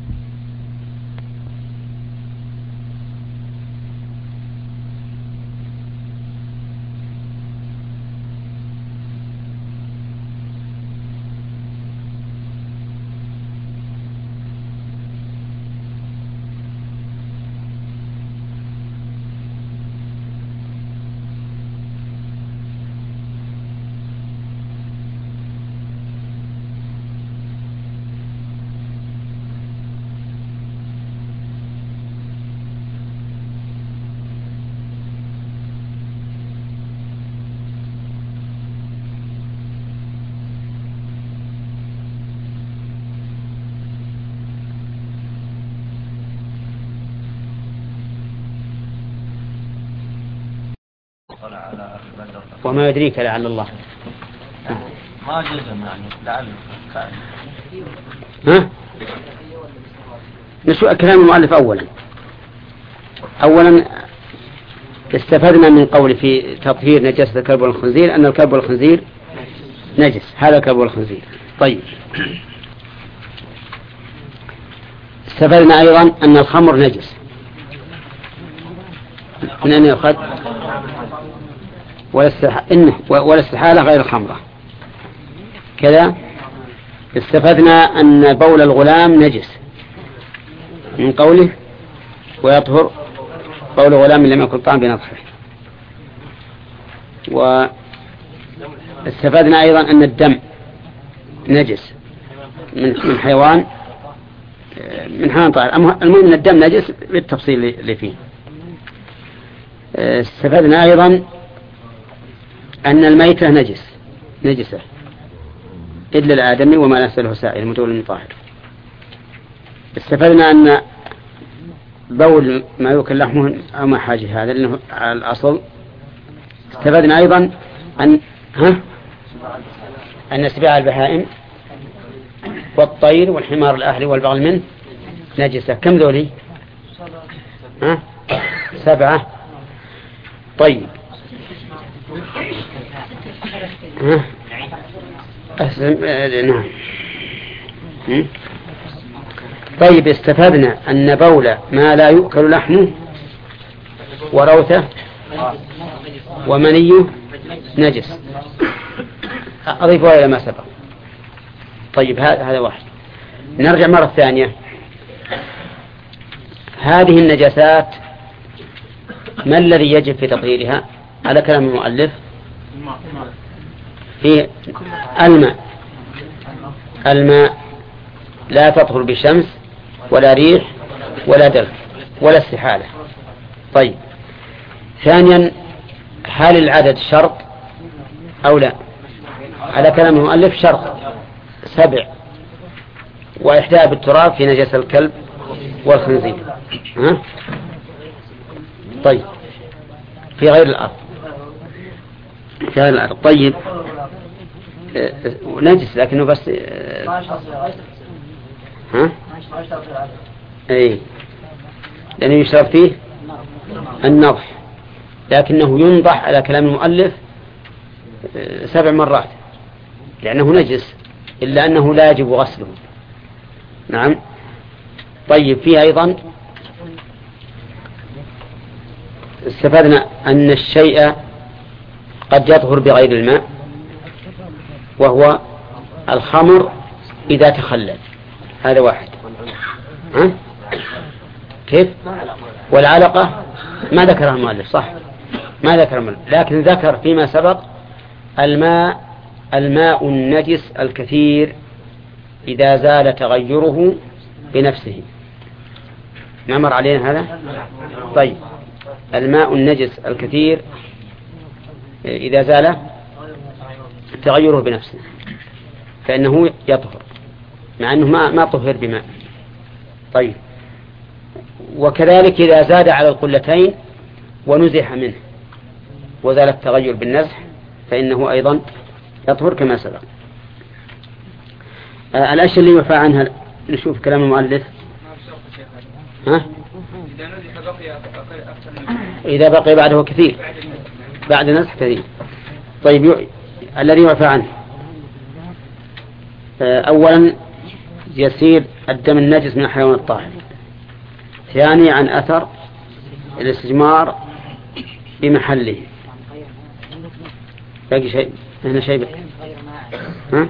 A: وما يدريك لعل الله
D: ما جزم يعني لعل.
A: ها؟ نسوء كلام المؤلف أولا أولا استفدنا من قول في تطهير نجاسة الكلب والخنزير أن الكلب والخنزير نجس، هذا الكلب والخنزير. طيب استفدنا أيضا أن الخمر نجس، من أن يؤخذ والاستحالة غير الخمرة. كذا استفدنا أن بول الغلام نجس من قوله ويطهر بول غلام لم يكن طعم بنضحه. واستفدنا أيضا أن الدم نجس من حيوان من حال طاهر. المهم أن الدم نجس بالتفصيل اللي فيه. استفدنا أيضا أن الميتة نجس نجسة إلا الآدمي وما نسله سائل متول من طاهر. استفدنا أن بول ما يوكل لحمه أو ما حاجه هذا لأنه على الأصل. استفدنا أيضا أن ها أن سباع البهائم والطير والحمار الأهلي والبغل منه نجسة. كم ذولي؟ ها؟ سبعة. طيب ها؟ نعم. طيب استفدنا أن بول ما لا يؤكل لحمه وروثه ومنيه نجس. أضيفها إلى ما سبق. طيب هذا هذا واحد. نرجع مرة ثانية. هذه النجاسات ما الذي يجب في تطهيرها على كلام المؤلف؟ في الماء. الماء لا تطهر بالشمس ولا ريح ولا دلك ولا استحالة. طيب ثانيا هل العدد شرط أو لا؟ على كلام المؤلف شرط سبع وإحداها بالتراب في نجاسة الكلب والخنزير. ها؟ طيب في غير الأرض في غير الأرض. طيب نجس لكنه بس ها؟ اي لأنه يشرب فيه النضح لكنه ينضح على كلام المؤلف سبع مرات لأنه نجس إلا أنه لا يجب غسله. نعم. طيب فيه أيضا استفدنا أن الشيء قد يطهر بغير الماء وهو الخمر إذا تخلل. هذا واحد. ها؟ كيف؟ والعلقة ما ذكرها المؤلف صح ما ذكر المؤلف لكن ذكر فيما سبق الماء الماء النجس الكثير إذا زال تغيره بنفسه. ما مر علينا هذا؟ طيب الماء النجس الكثير إذا زال تغيره بنفسه فإنه يطهر مع أنه ما ما طهر بماء. طيب وكذلك إذا زاد على القلتين ونزح منه وزال التغير بالنزح فإنه أيضا يطهر كما سبق. آه الأشياء اللي يعفى عنها نشوف كلام المؤلف. ها؟ إذا بقي بعده كثير بعد نزح كثير. طيب ي... الذي يعفى عنه آه أولا يسير الدم النجس من الحيوان الطاهر. ثاني عن أثر الاستجمار بمحله. باقي شيء هنا شيء بقى. ها؟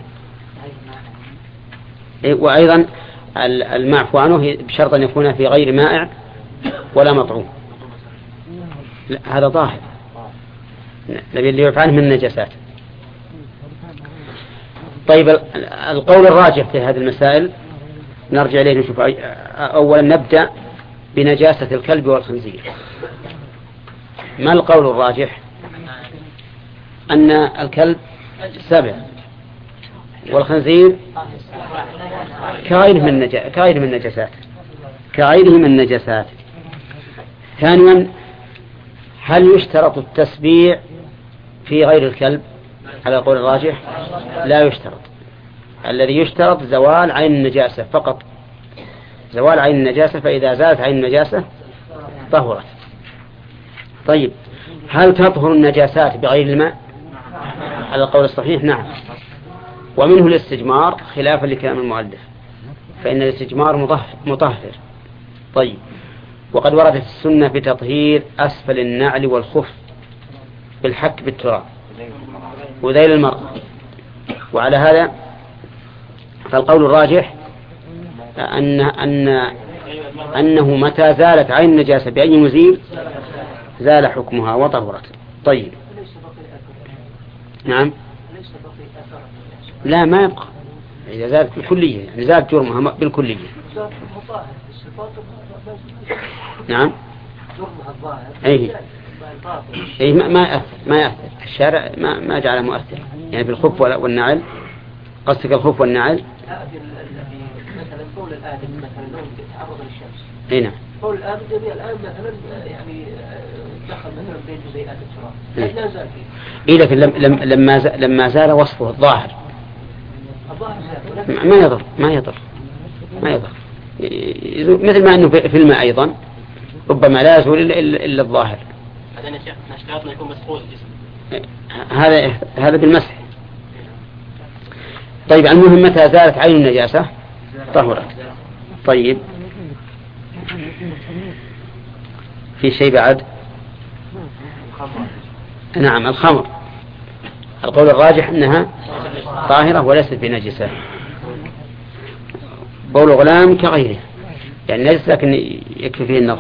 A: وأيضا المعفو عنه بشرط أن يكون في غير مائع ولا مطعوم. هذا ظاهر الذي اللي يعفى عنه من النجاسات. طيب القول الراجح في هذه المسائل نرجع إليه نشوف. أولا نبدأ بنجاسة الكلب والخنزير. ما القول الراجح؟ أن الكلب سبع والخنزير كغيره من كغيره من النجاسات كغيره من النجاسات. ثانيا هل يشترط التسبيع في غير الكلب؟ على القول الراجح لا يشترط. الذي يشترط زوال عين النجاسة فقط زوال عين النجاسة فإذا زالت عين النجاسة طهرت. طيب هل تطهر النجاسات بغير الماء؟ على القول الصحيح نعم. ومنه الاستجمار خلافا لكلام المؤلف فإن الاستجمار مطهر. طيب وقد وردت السنة بتطهير أسفل النعل والخف بالحك بالتراب وذيل المرأة. وعلى هذا فالقول الراجح أن أن أنه متى زالت عين النجاسة بأي مزيل زال حكمها وطهرت. طيب نعم لا ما يبقى إذا زالت بالكلية يعني زالت جرمها بالكلية. نعم. أي أي ما ما يأثر ما يأثر الشارع ما ما جعله مؤثر يعني بالخف والنعل. قصدك الخف والنعل؟
C: مثلا قول الآدم مثلا لو تعرض للشمس.
A: أي نعم.
C: قول الآدم جميع الآن مثلا يعني دخل مثلا بين جزيئات التراب. لا زال فيه.
A: إيه لكن لم لم لما زال لما زال وصفه الظاهر.
C: الظاهر
A: ما يضر ما يضر ما يضر مثل ما أنه في الماء أيضا ربما لا يزول إلا, إلا الظاهر.
B: هذا نشاطنا يكون مسحول الجسم.
A: هذا هذا بالمسح. طيب المهم متى زالت عين النجاسة طهرت. طيب في شيء بعد؟ نعم الخمر القول الراجح أنها طاهرة وليست بنجسة. بول غلام كغيره يعني نجس لكن يكفي فيه النظر.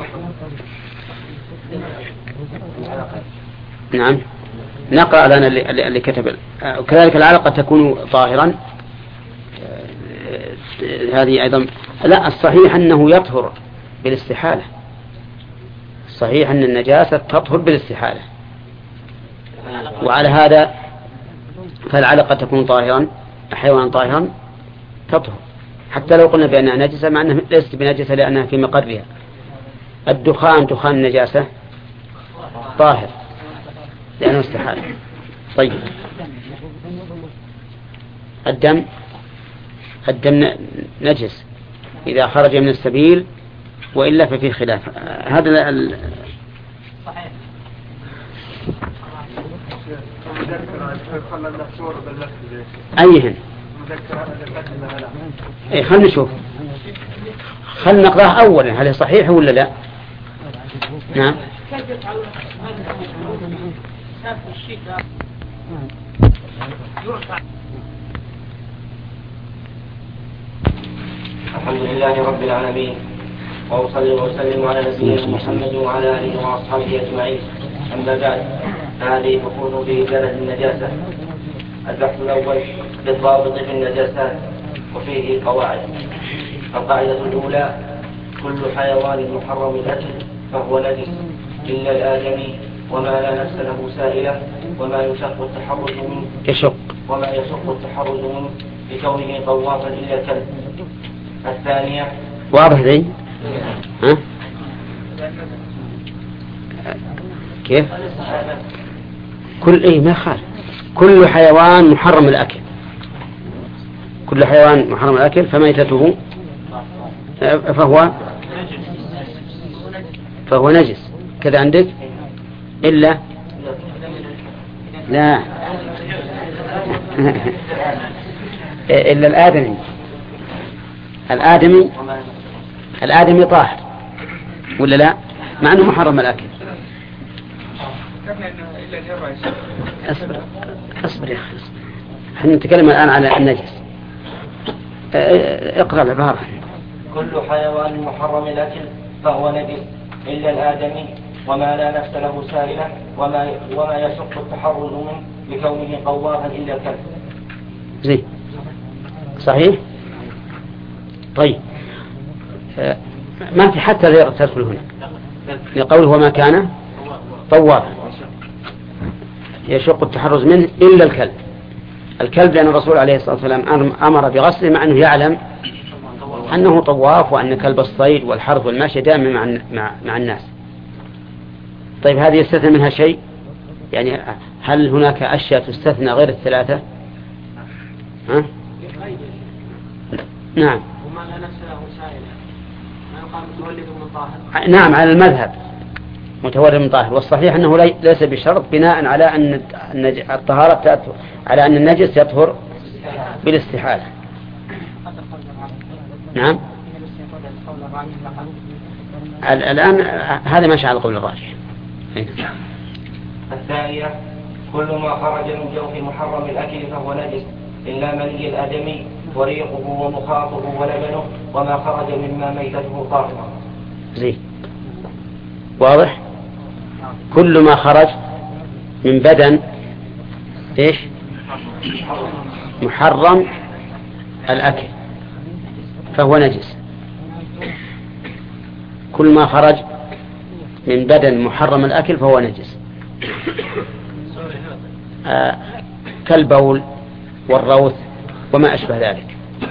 A: نعم نقرأ لنا اللي, اللي كتب. وكذلك العلقة تكون طاهرا هذه أيضا. لا الصحيح أنه يطهر بالاستحالة. الصحيح أن النجاسة تطهر بالاستحالة وعلى هذا فالعلقة تكون طاهرا حيوان طاهرا تطهر حتى لو قلنا بأنها نجسة مع أنها ليست بنجسة لأنها في مقرها. الدخان دخان النجاسة طاهر لأنه استحالة. طيب الدم الدم نجس إذا خرج من السبيل وإلا ففي خلاف. هذا ال... أيهن أي خلنا نشوف خلنا نقرأه أولا هل صحيح ولا لا. نعم
B: الحمد لله رب العالمين وأصلي وأسلم على نبينا محمد وعلى آله وأصحابه أجمعين. أما بعد هذه فصول في إزالة النجاسة. البحث الأول بالضابط في النجاسات وفيه قواعد. القاعدة الأولى كل حيوان محرم الأكل فهو نجس إلا الآدمي وما لا نفس له سائلة وما يشق التحرز منه
A: يشق
B: وما يشق التحرز منه بكونه طوافا إلا كلب. الثانية
A: واضح ذي ها كيف كل اي ما خال كل حيوان محرم الأكل كل حيوان محرم الأكل فميتته فهو فهو نجس كذا عندك إلا لا إلا الآدمي الآدمي الآدمي طاهر ولا لا مع أنه محرم الأكل. أصبر أصبر يا أخي احنا نتكلم الآن على النجس. اقرأ العبارة.
B: كل حيوان محرم الأكل فهو نجس إلا الآدمي وما لا نفس له سائلة وما وما يشق التحرز منه بكونه قوافا إلا الكلب.
A: زين صحيح. طيب ما في حتى لا تدخل هنا لقوله وما كان طوافا يشق التحرز منه إلا الكلب. الكلب لأن الرسول عليه الصلاة والسلام أمر بغسله مع أنه يعلم أنه طواف وأن كلب الصيد والحرث والماشي دائما مع, مع, مع الناس. طيب هذه يستثنى منها شيء يعني هل هناك أشياء تستثنى غير الثلاثة؟ ها؟ نعم
C: وما لا نفس له سائلة ما يقال متولد من طاهر.
A: نعم على المذهب متولد من طاهر والصحيح أنه ليس بشرط بناء على أن الطهارة تأثر على أن النجس يطهر بالاستحالة. نعم الآن هذا ماشي على القول الراجح.
B: الثانية كل ما خرج من جوف محرم الأكل فهو نجس إلا مني الآدمي وريقه ومخاطه ولبنه وما خرج مما ميتته طاهرا.
A: زين واضح. كل ما خرج من بدن ايش محرم الأكل فهو نجس. كل ما خرج من بدن محرم الأكل فهو نجس. آه كالبول والروث وما أشبه ذلك.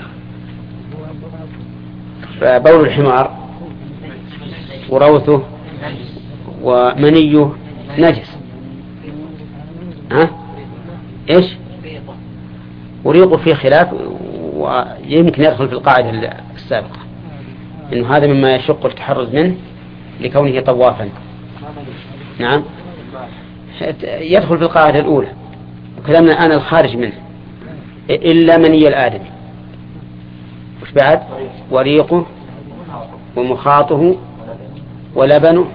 A: فبول الحمار وروثه ومنيه نجس. ها؟ إيش؟ وريقه فيه خلاف ويمكن يدخل في القاعدة السابقة إنه هذا مما يشق التحرز منه لكونه طوافا. نعم يدخل في القاعدة الأولى. وكلامنا الآن الخارج منه إلا مني الآدمي وش بعد؟ وريقه ومخاطه ولبنه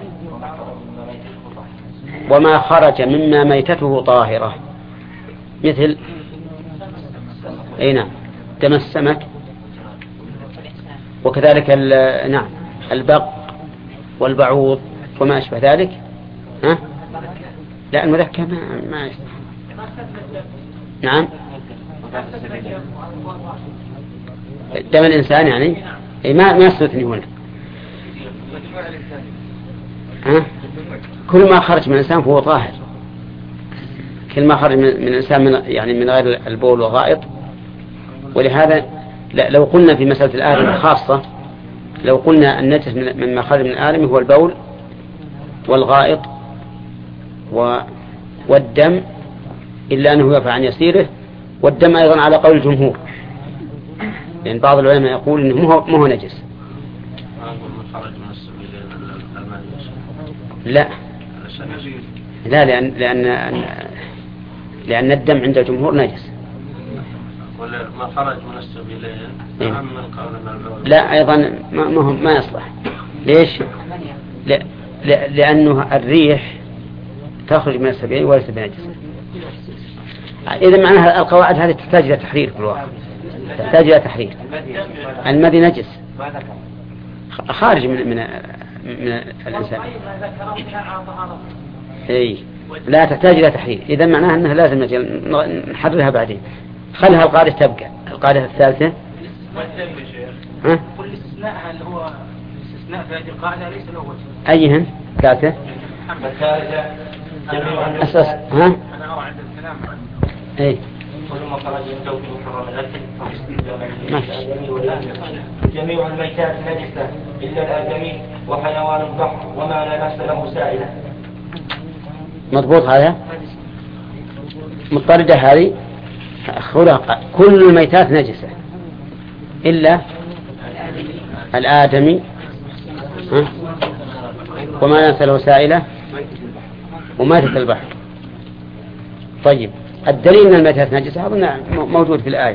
A: وما خرج مما ميتته طاهرة مثل أي نعم دم السمك وكذلك نعم البق والبعوض وما أشبه ذلك. ها؟ لا المذكى ما, ما نعم دم الإنسان يعني أي ما ما استثني هنا. ها؟ كل ما خرج من الإنسان فهو طاهر. كل ما خرج من الإنسان من يعني من غير البول والغائط. ولهذا لو قلنا في مسألة الآدم خاصة لو قلنا النجس مما خرج من الآدم هو البول والغائط والدم إلا أنه يرفع عن يسيره والدم أيضا على قول الجمهور لأن يعني بعض العلماء يقول إنه ما هو نجس. لا لا لأن لأن لأن الدم عند الجمهور نجس.
D: ما خرج من السبيلين نعم من قولنا
A: لا أيضا ما ما, ما يصلح. ليش؟ لا لأنه الريح تخرج من السبيلين وليس بنجس. إذا معناها القواعد هذه تحتاج إلى تحرير في الواقع. تحتاج إلى تحرير. المذي نجس خارج من من من الإنسان. إيه لا تحتاج إلى تحرير. إذا معناها أنها لازم نحررها بعدين. خلها القاعدة تبقى. القاعدة الثالثة ها؟
C: كل استثناء اللي هو استثناء في هذه القاعدة ليس له وجه.
A: أيهن ثالثة؟ أساس ها؟
C: أنا أرى عند الكلام
A: إيه
B: كل ما خرج من زوج محرم الأكل جميع الميتات نجسة إلا الآدمي وحيوان البحر وما لا نفس له سائلة.
A: مضبوط هذا؟ مضطردة هذه خلق كل الميتات نجسة إلا الآدمي وما لا نفس له سائلة وماتت البحر. طيب الدليل أن الميتات نجسة أظن موجود في الآية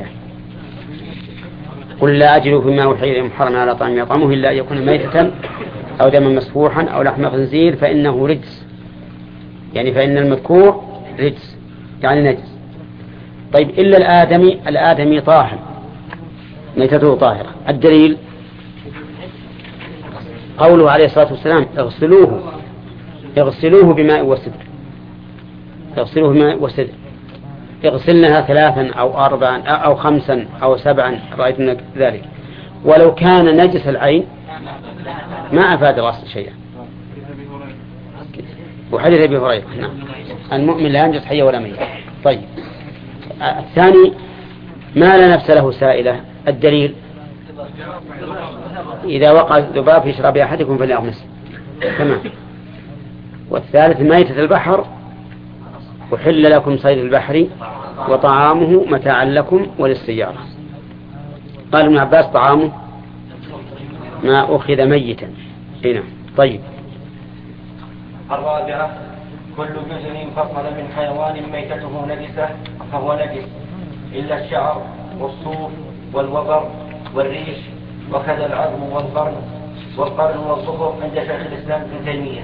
A: قل لا أجد فيما أوحي إلي محرما على طعام يطعمه إلا أن يكون ميتة أو دما مسفوحا أو لحم خنزير فإنه رجس يعني فإن المذكور رجس يعني نجس. طيب إلا الآدمي الآدمي طاهر ميتته طاهرة. الدليل قوله عليه الصلاة والسلام اغسلوه اغسلوه بماء وسدر اغسلوه بماء وسدر اغسلنها ثلاثا أو أربعا أو خمسا أو سبعا رأيتنا ذلك ولو كان نجس العين ما أفاد الغسل شيئا. وحديث أبي هريرة نعم المؤمن لا ينجس حيا ولا ميتا. طيب الثاني ما لا نفس له سائلة. الدليل إذا وقع الذباب في شراب أحدكم فليغمسه تمام. والثالث ميتة البحر وحل لكم صيد البحر وطعامه متاعا لكم وللسيارة. قال ابن عباس طعامه ما أخذ ميتا هنا. طيب
B: الرابعة كل جزء انفصل من حيوان ميتته نجسة فهو نجس إلا الشعر والصوف والوبر والريش وكذا العظم والقرن والقرن والصفر عند شيخ الإسلام ابن تيمية.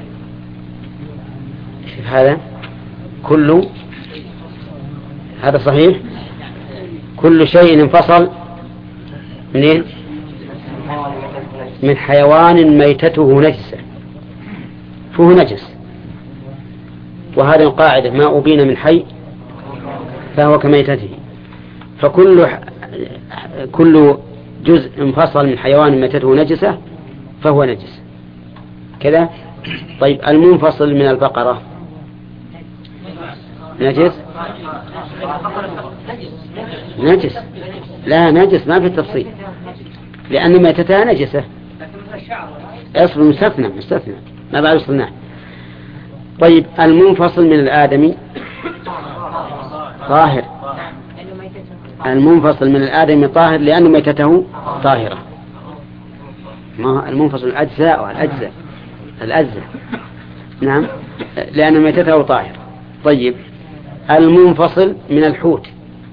A: هذا كل هذا صحيح. كل شيء انفصل منين؟ من حيوان ميتته نجسة فهو نجس. وهذه القاعدة ما أبين من حي فهو كميتته. فكل كل جزء انفصل من حيوان ميتته نجسة فهو نجس كذا. طيب المنفصل من البقرة نجس نجس لا نجس ما في تفصيل لأن ميتتها نجسة أصل مستثنى مستثنى ما بعد صناع. طيب المنفصل من الآدمي طاهر المنفصل من الآدمي طاهر لأن ميتته طاهرة. ما المنفصل الأجزاء والأجزاء الأجزاء نعم لأن ميتته طاهرة. طيب المنفصل من الحوت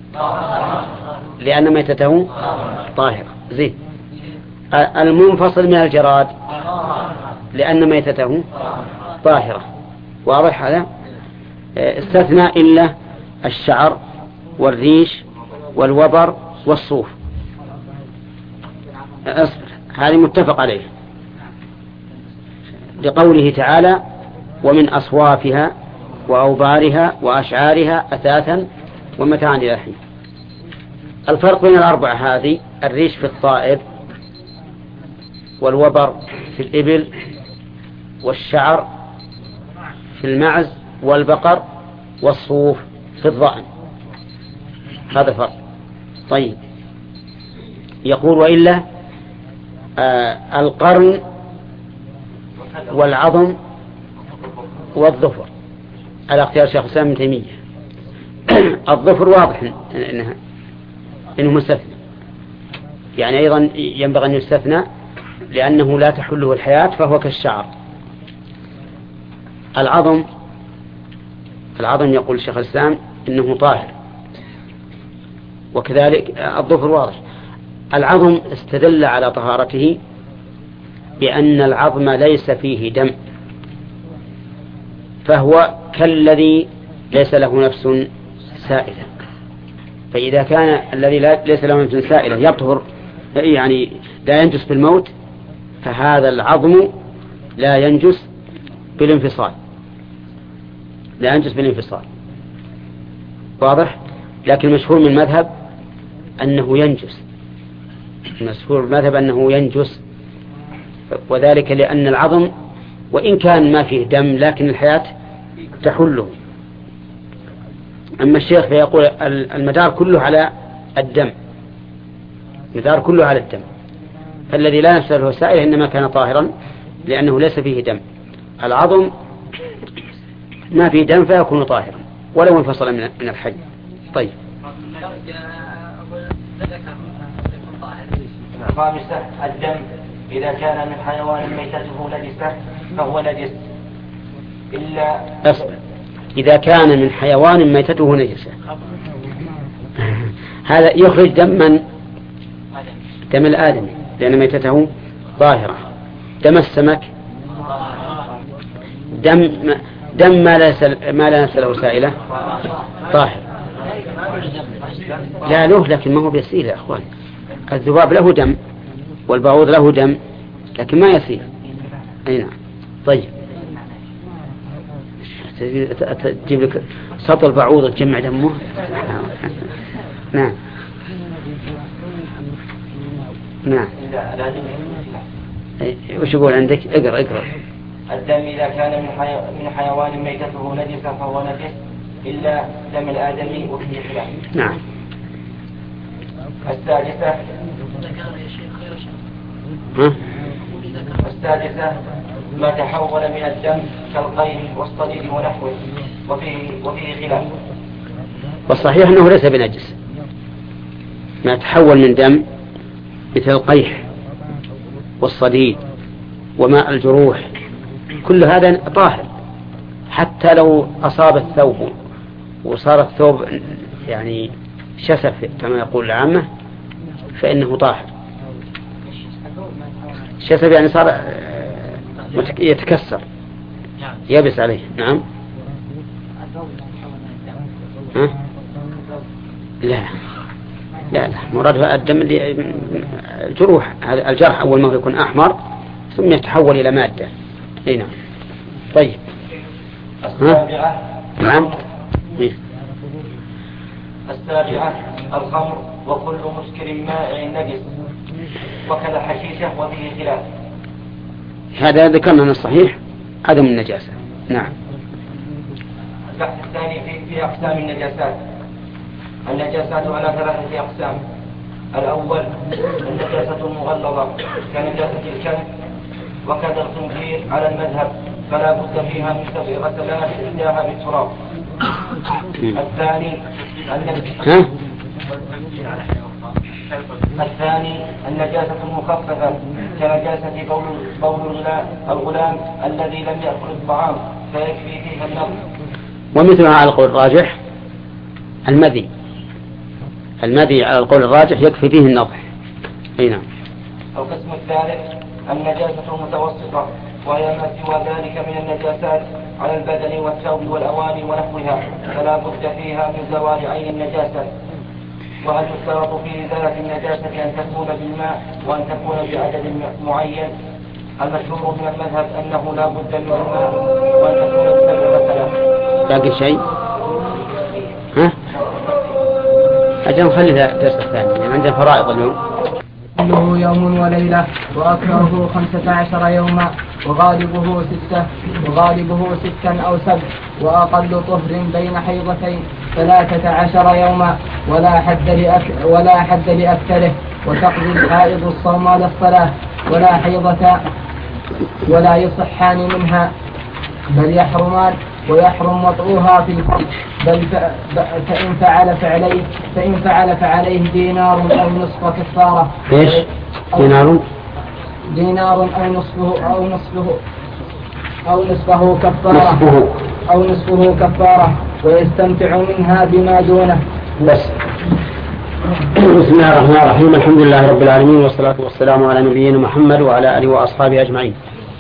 A: لأن ميتته طاهرة زين. المنفصل من الجراد لأن ميتته طاهرة. واضح هذا؟ استثنى إلا الشعر والريش والوبر والصوف. أصبر هذه متفق عليه لقوله تعالى ومن أصوافها وأوبارها وأشعارها أثاثا ومتاعا إلى حين. الفرق بين الأربعة هذه الريش في الطائر والوبر في الإبل والشعر في المعز والبقر والصوف في الضأن هذا فرق. طيب يقول وإلا آه القرن والعظم والظفر على اختيار شيخ الإسلام ابن تيمية. الظفر واضح إنها إنه مستثنى يعني أيضا ينبغي أن يستثنى لأنه لا تحله الحياة فهو كالشعر. العظم العظم يقول شيخ الإسلام إنه طاهر وكذلك الظفر واضح. العظم استدل على طهارته بأن العظم ليس فيه دم فهو كالذي ليس له نفس سائلة. فإذا كان الذي ليس له نفس سائلة يطهر يعني لا ينجس بالموت فهذا العظم لا ينجس بالانفصال لا ينجس بالانفصال واضح. لكن المشهور من المذهب أنه ينجس المشهور المذهب أنه ينجس وذلك لأن العظم وإن كان ما فيه دم لكن الحياة تحله. أما الشيخ فيقول المدار كله على الدم المدار كله على الدم فالذي لا نفس له سائل إنما كان طاهرا لأنه ليس فيه دم. العظم ما فيه دم فيكون طاهرا ولو انفصل من الحي. طيب
B: خامسة الدم إذا كان من حيوان ميتته نجسة فهو نجس إلا
A: أصبر. إذا كان من حيوان ميتته نجسة هذا يخرج دم من دم الآدمي لأن ميتته ظاهرة. دم السمك دم دم ما لا ما لا له سائلة طاهر. لا له لكن ما هو بيسير يا أخوان. الذباب له دم والبعوض له دم لكن ما يسير. أي نعم. طيب تجيب لك سطل البعوض تجمع دمه. نعم نعم. وش يقول عندك؟ اقرأ اقرأ.
B: الدم إذا كان من, حي... من حيوان ميتته نجسة فهو نجس إلا دم الآدمي وفيه خلاف.
A: نعم.
B: السادسة
A: ها؟
B: السادسة ما تحول من الدم كالقيء والصديد ونحوه وفيه وفيه خلاف.
A: والصحيح أنه ليس بنجس. ما تحول من دم مثل القيح والصديد وماء الجروح كل هذا طاهر حتى لو أصاب الثوب وصار الثوب يعني شسف كما يقول العامة فإنه طاهر. شسف يعني صار يتكسر يبس عليه. نعم. ها؟ لا لا لا مراد الدم اللي الجروح الجرح أول ما يكون أحمر ثم يتحول إلى مادة. اي نعم. طيب
B: السابعة
A: نعم.
B: السابعة الخمر وكل مسكر مائع نجس وكذا حشيشة وفيه خلاف.
A: هذا ذكرنا من الصحيح عدم النجاسة. نعم.
B: البحث الثاني في, في أقسام النجاسات. النجاسات على ثلاثة أقسام. الأول النجاسة المغلظة كنجاسة الكلب وكذا الخنزير على المذهب فلا بد فيها من سبع غسلات إحداها بالتراب. الثاني النجاسة الثاني النجاسة المخففة كنجاسة بول بول الغلام الذي لم يأكل الطعام فيكفي فيها النظر.
A: ومثلها على القول الراجح المذي المذي على القول الراجح يكفي فيه النضح. اي نعم.
B: القسم الثالث النجاسة المتوسطة وهي ما سوى ذلك من النجاسات على البدن والثوب والأواني ونحوها فلا بد فيها من زوال عين النجاسة. وهل يشترط في إزالة النجاسة أن تكون بالماء وأن تكون بعدد معين؟ المشهور من المذهب أنه لا بد من الماء وأن تكون بسبع غسلات.
A: باقي شيء؟ ها؟ أجل نخلي ذا الدرس الثاني يعني عندنا فرائض اليوم.
E: كله يوم وليلة وأكثره خمسة عشر يوما وغالبه ستة وغالبه ستا أو سبع وأقل طهر بين حيضتين ثلاثة عشر يوما ولا حد لأك ولا حد لأكثره. وتقضي الحائض الصوم للصلاة ولا حيضة ولا يصحان منها بل يحرمان ويحرم وطئها في الفرج بل فإن فعل فعليه فإن فعل فعليه دينار أو نصف كفارة.
A: ايش؟ دينار
E: دينار أو نصفه أو نصفه أو نصفه كفارة
A: نصفه
E: أو نصفه كفارة ويستمتع منها بما دونه.
A: بس. بسم الله الرحمن الرحيم. الحمد لله رب العالمين والصلاة والسلام على نبينا محمد وعلى آله وأصحابه أجمعين.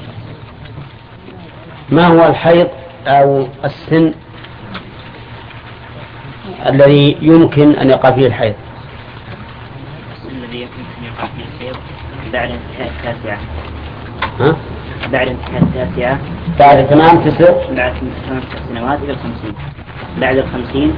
A: ما هو الحيض أو السن الذي يمكن أن يقع فيه الحيض؟
F: الذي يمكن أن يقع فيه الحيض بعد انتهاء التاسعة.
A: ها؟
F: بعد انتهاء التاسعة.
A: بعد تمام تسع.
F: بعد تمام تسع سنوات إلى الخمسين. بعد الخمسين.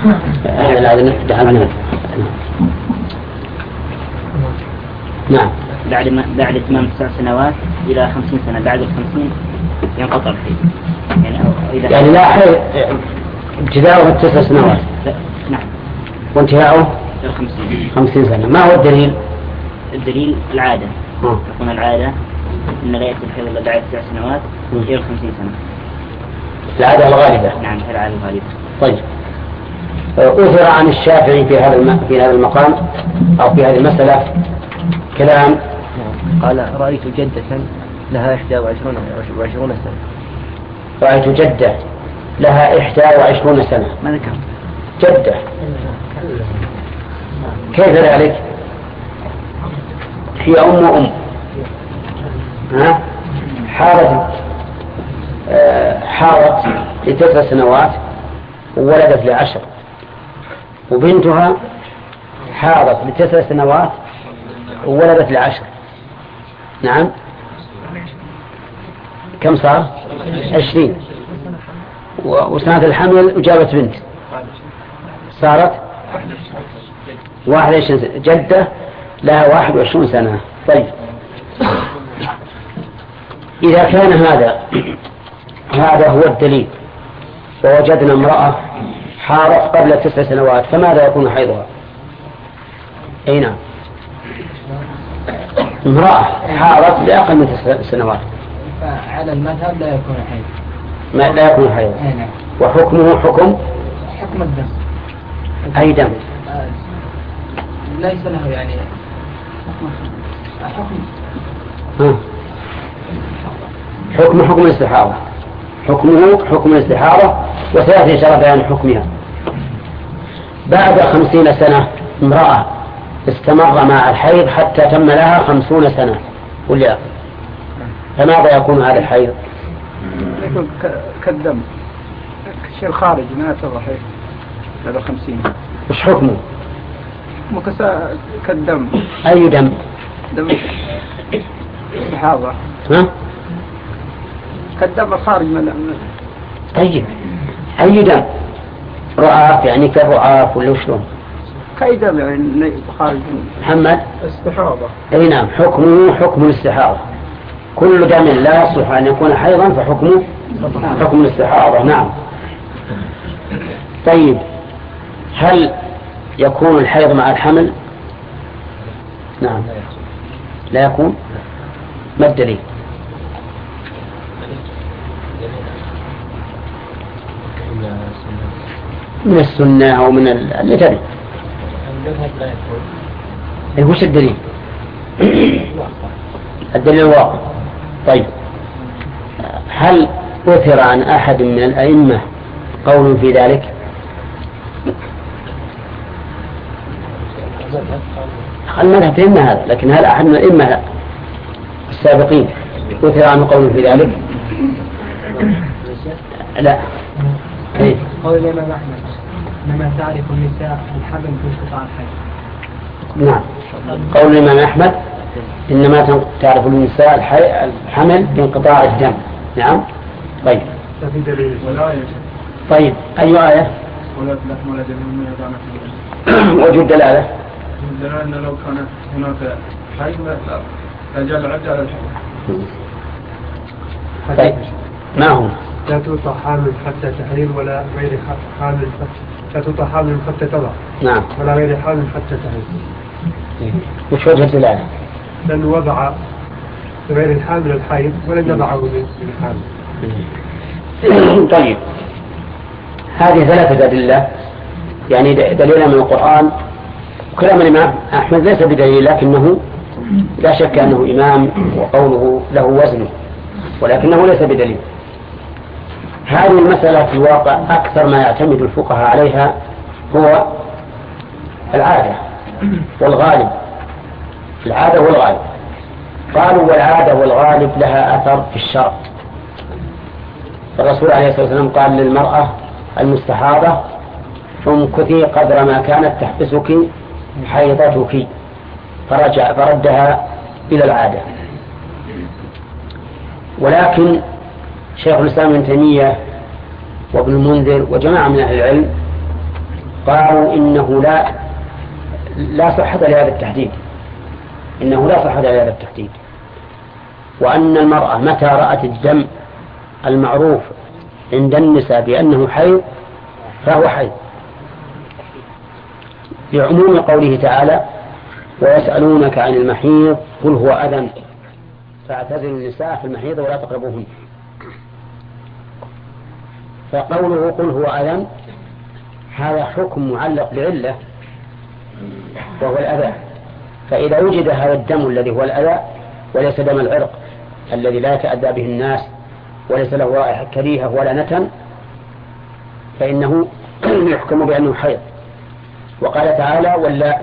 A: نعم.
F: بعد ما بعد تمام تسع سنوات إلى خمسين سنة. بعد الخمسين ينقطع الحيض. يعني أو إذا
A: يعني لا حيض ابتداؤه التسع سنوات.
F: نعم.
A: وانتهاؤه
F: الخمسين.
A: خمسين سنة. ما هو الدليل؟
F: الدليل العادة.
A: م.
F: تكون العادة إن لا يأتي الحيض إلا بعد تسع سنوات إلى الخمسين سنة.
A: العادة الغالبة.
F: نعم هي العادة الغالبة.
A: طيب. أثر عن الشافعي في هذا الم... في هذا المقام أو في هذه المسألة كلام.
C: قال رأيت جدة لها إحدى وعشرون وعشرون سنة.
A: رأيت جدة لها إحدى وعشرون سنة.
C: ما ذكر
A: جدة. كيف ذلك؟ هي أم وأم. ها؟ حارت آه حارت لتسع سنوات وولدت لعشر، وبنتها حارت لتسع سنوات وولدت لعشر. نعم. كم صار؟ عشرين. وسنة الحمل وجابت بنت صارت واحد وعشرين سنة. جدة لها واحد وعشرون سنة. طيب إذا كان هذا هذا هو الدليل ووجدنا امرأة حارت قبل تسع سنوات فماذا يكون حيضها؟ أي نعم. امرأة حارت لأقل من تسع سنوات
E: على المذهب لا يكون حيض.
A: ما لا يكون حيض. وحكمه حكم
E: حكم الدم.
A: أي دم؟
E: ليس له يعني حكم.
A: ها. حكم حكم الاستحاضة. حكمه حكم الاستحاضة وسيأتي إن شاء الله بيان حكمها. بعد خمسين سنة امرأة استمر مع الحيض حتى تم لها خمسون سنة ولا فماذا يكون هذا الحيض؟
G: يكون كالدم كالشيء الخارج ما يعتبر حيض بعد خمسين.
A: وش حكمه؟
G: مكسا كالدم.
A: أي دم؟
G: دم استحاضة.
A: ها؟
G: كالدم الخارج من.
A: طيب أي دم؟ رعاف يعني كالرعاف ولا شلون؟
I: خير يعني خارج.
A: محمد
G: استحاضة.
A: اي نعم، حكمه حكم الاستحاضة. كل دم لا يصلح ان يكون حيضا فحكمه حكم الاستحاضة. نعم. طيب، هل يكون الحيض مع الحمل؟ نعم. لا يكون. ما الدليل؟ من السنة أو من اللي تبي. وش الدليل؟ الدليل الواقع. طيب، هل أثر عن أحد من الأئمة قول في ذلك؟ المذهب فهمنا هذا، لكن هل أحد من الأئمة السابقين أثر عنه قول في ذلك؟ لا. إيه؟
E: قول الإمام أحمد إنما تعرف النساء الحمل في انقطاع الحيض.
A: نعم، قول الإمام أحمد إنما تعرف النساء الحمل في انقطاع الدم. نعم. طيب. طيب، أي آية؟ وجود دلالة.
G: دلالة أن لو كان هناك حيض رجال العدة على الحيض.
A: طيب، ما هو؟
H: لا توطى حامل حتى تحرير ولا غير حامل لا توطى حامل حتى تضع.
A: نعم.
H: ولا غير حامل حتى تحرير.
A: وش وجه الدلالة؟
H: لأنه وضع غير الحامل الحيض ولم يضعه للحامل.
A: طيب، هذه ثلاثة أدلة، يعني دليل من القرآن. كلام الإمام أحمد ليس بدليل، لكنه لا شك أنه إمام وقوله له وزنه، ولكنه ليس بدليل. هذه المسألة في الواقع أكثر ما يعتمد الفقهاء عليها هو العادة والغالب. العادة والغالب. قالوا والعادة والغالب لها أثر في الشرع. الرسول عليه الصلاة والسلام قال للمرأة المستحاضة: امكثي قدر ما كانت تحبسك حيضتك، فرجع فردها إلى العادة. ولكن شيخ الإسلام ابن تيمية وابن المنذر وجماعة من أهل العلم قالوا إنه لا لا صحة لهذا التحديد، إنه لا صحة لهذا التحديد، وأن المرأة متى رأت الدم المعروف عند النساء بأنه حيض فهو حيض، لعموم قوله تعالى: ويسألونك عن المحيض قل هو أذى فاعتزلوا النساء في المحيض ولا تقربوهن. فقوله قل هو أذى هذا حكم معلق بعلة وهو الأذى، فإذا وجد هذا الدم الذي هو الأذى وليس دم العرق الذي لا يتأذى به الناس وليس له رائحة كريهة ولا نتن فإنه يحكم بأنه حيض. وقال تعالى: ولا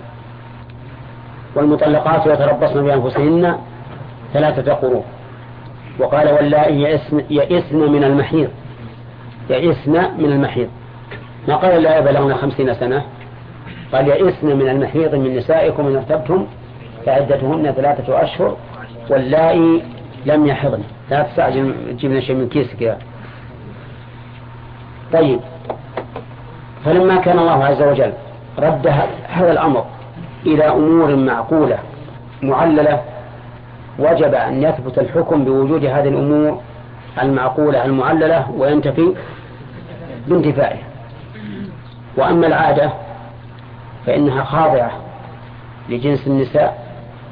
A: والمطلقات يتربصن بأنفسهن ثلاثة قروء. وقال: واللائي يئسن, يئسن من المحيض يئسن من المحيض. ما قال اللائي بلغن خمسين سنة، قال: يئسن من المحيض من نسائكم إن ارتبتم فعدتهن ثلاثة أشهر واللائي لم يحضن. لا تستعجل تجيبنا شيء من كيسك يا. طيب، فلما كان الله عز وجل رد هذا الأمر إلى أمور معقولة معللة وجب أن يثبت الحكم بوجود هذه الأمور المعقولة المعللة وينتفي بانتفائه. وأما العادة فإنها خاضعة لجنس النساء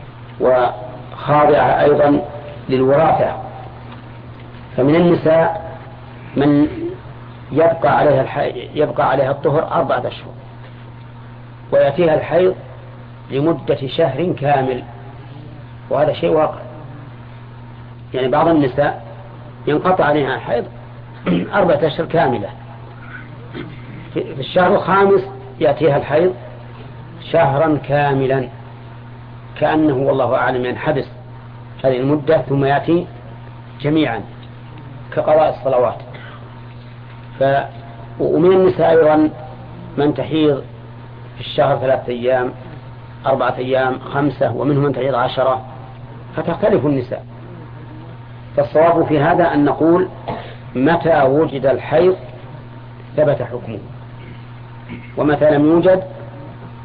A: وخاضعة أيضا للوراثة، فمن النساء من يبقى عليها الحي... يبقى عليها الطهر أربعة أشهر ويأتيها الحيض لمدة شهر كامل، وهذا شيء واقع. يعني بعض النساء ينقطع عليها الحيض أربعة أشهر كاملة، في الشهر الخامس يأتيها الحيض شهرا كاملا، كأنه والله أعلم ينحبس هذه المدة ثم يأتي جميعا كقضاء الصلوات. ف... ومن النساء أيضا من تحيض في الشهر ثلاثة أيام أربعة أيام خمسة، ومنهم من تحيض عشرة، فتختلف النساء. فالصواب في هذا أن نقول متى وجد الحيض ثبت حكمه، ومتى لم يوجد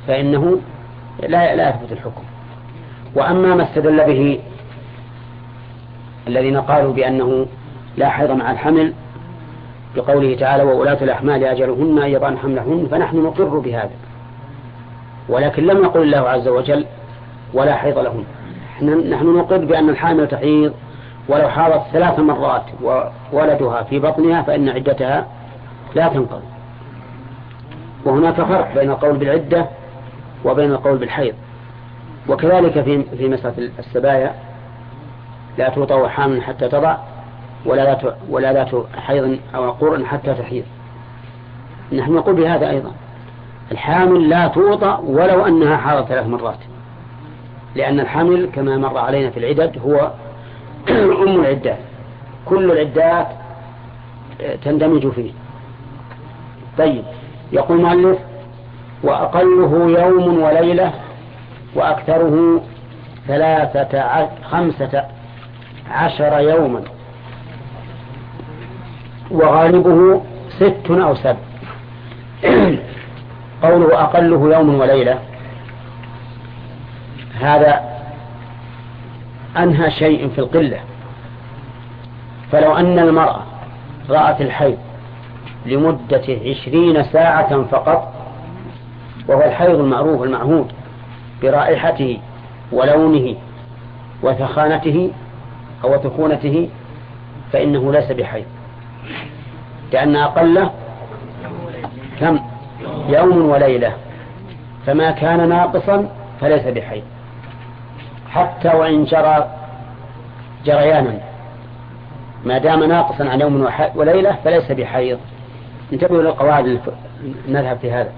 A: فإنه لا لا يثبت الحكم. وأما ما استدل به الذين قالوا بأنه لا حيض مع الحمل بقوله تعالى وأولاة الأحمال أجلهن أن يضعن حملهن، فنحن نقر بهذا، ولكن لم يقل الله عز وجل ولا حيض لهن. نحن نقر بأن الحامل تحيض ولو حاضت ثلاث مرات وولدها في بطنها فإن عدتها لا تنقضي. وهناك فرق بين القول بالعدة وبين القول بالحيض. وكذلك في في مسألة السبايا لا توطأ حامل حتى تضع ولا ذات ولا ذات حيض أو قرء حتى تحيض. نحن نقول بهذا أيضا، الحامل لا توطأ ولو أنها حاضت ثلاث مرات، لأن الحامل كما مر علينا في العدد هو أم العدات، كل العدات تندمج فيه. طيب، يقول المؤلف وأقله يوم وليلة وأكثره ثلاثة ع... خمسة عشر يوما وغالبه ست أو سبع. قوله أقله يوم وليلة هذا أنهى شيء في القلة. فلو أن المرأة رأت الحيض لمدة عشرين ساعة فقط، وهو الحيض المعروف المعهود برائحته ولونه وثخانته أو ثخونته، فإنه ليس بحيض، لأن أقله كم؟ يوم وليلة، فما كان ناقصا فليس بحيض، حتى وإن جرى جريانا ما دام ناقصا عن يوم وليلة فليس بحيض. انتبهوا للقواعد، نذهب في هذا.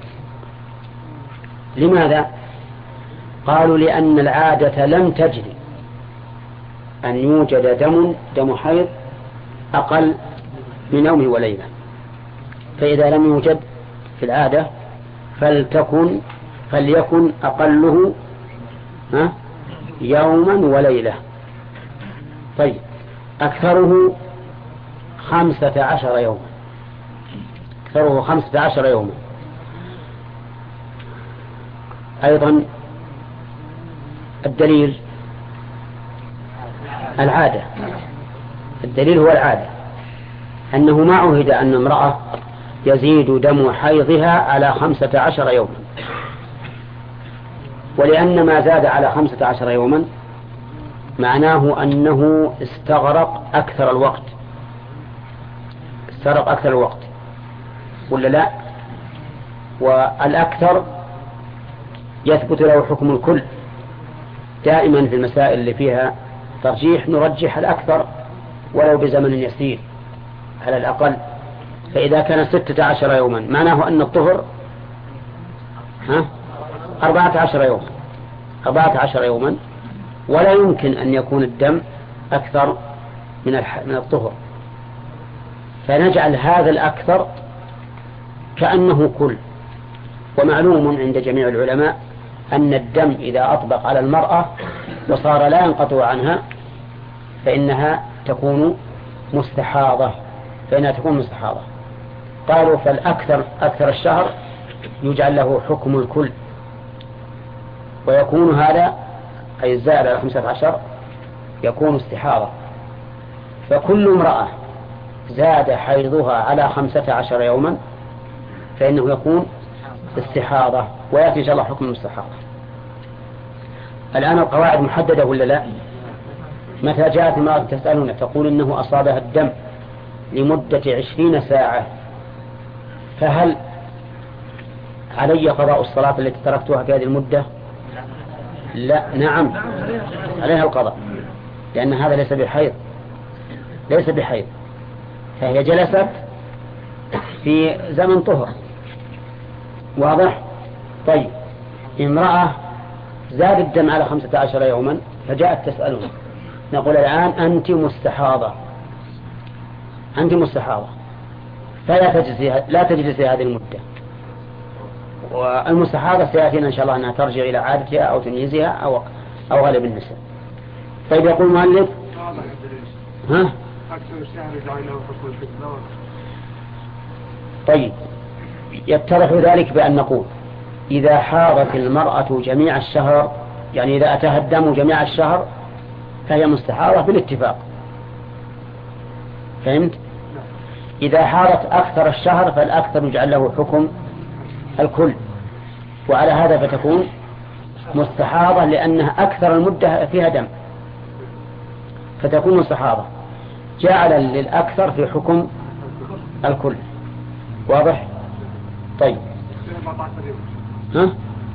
A: لماذا؟ قالوا لأن العادة لم تجري أن يوجد دم دم حيض أقل من يوم وليلة، فإذا لم يوجد في العادة فلتكن فليكن أقله ها يوما وليلة. طيب، أكثره خمسة عشر يوما، أكثره خمسة عشر يوما. أيضا الدليل العادة، الدليل هو العادة، أنه ما عهد أن امرأة يزيد دم حيضها على خمسة عشر يوما، ولأن ما زاد على خمسة عشر يوما معناه أنه استغرق أكثر الوقت، استغرق أكثر الوقت ولا لا؟ والأكثر يثبت له حكم الكل. دائما في المسائل اللي فيها ترجيح نرجح الأكثر ولو بزمن يسير على الأقل. فإذا كان ستة عشر يوما معناه أن الطهر ها أربعة عشر يوما، أربعة عشر يوما، ولا يمكن أن يكون الدم أكثر من من الطهر، فنجعل هذا الأكثر كأنه كل. ومعلوم عند جميع العلماء أن الدم إذا أطبق على المرأة وصار لا ينقطع عنها فإنها تكون مستحاضة، فإنها تكون مستحاضة. قالوا فالأكثر أكثر الشهر يجعل له حكم الكل، ويكون هذا أي الزائد على خمسة عشر يكون استحاضة. فكل امرأة زاد حيضها على خمسة عشر يوما فإنه يكون استحاضة، ويأتي إن شاء الله حكم الاستحاضة. الآن القواعد محددة ولا لا؟ متى جاءت امرأة تسألون تقول إنه أصابها الدم لمدة عشرين ساعة، فهل علي قضاء الصلاة التي تركتها في هذه المدة؟ لا، نعم عليها القضاء، لأن هذا ليس بحيض، ليس بحيض، فهي جلست في زمن طهر. واضح؟ طيب، امرأة زاد الدم على خمسة عشر يوما فجاءت تسألنا، نقول الآن أنت مستحاضة، أنت مستحاضة، فلا تجلسي لا تجلسي هذه المدة. والمستحاضة سيأتينا إن شاء الله أنها ترجع إلى عادتها أو تمييزها أو أو غالب النساء. طيب، يقول المؤلف ها طيب، يتضح ذلك بأن نقول إذا حاضت المرأة جميع الشهر، يعني إذا أتاها الدم جميع الشهر فهي مستحاضة بالاتفاق، فهمت؟ إذا حاضت أكثر الشهر فالأكثر يجعل له حكم الكل، وعلى هذا فتكون مستحاضة لأنها أكثر المدة فيها دم فتكون مستحاضة، جعل للأكثر في حكم الكل. واضح؟ طيب ها؟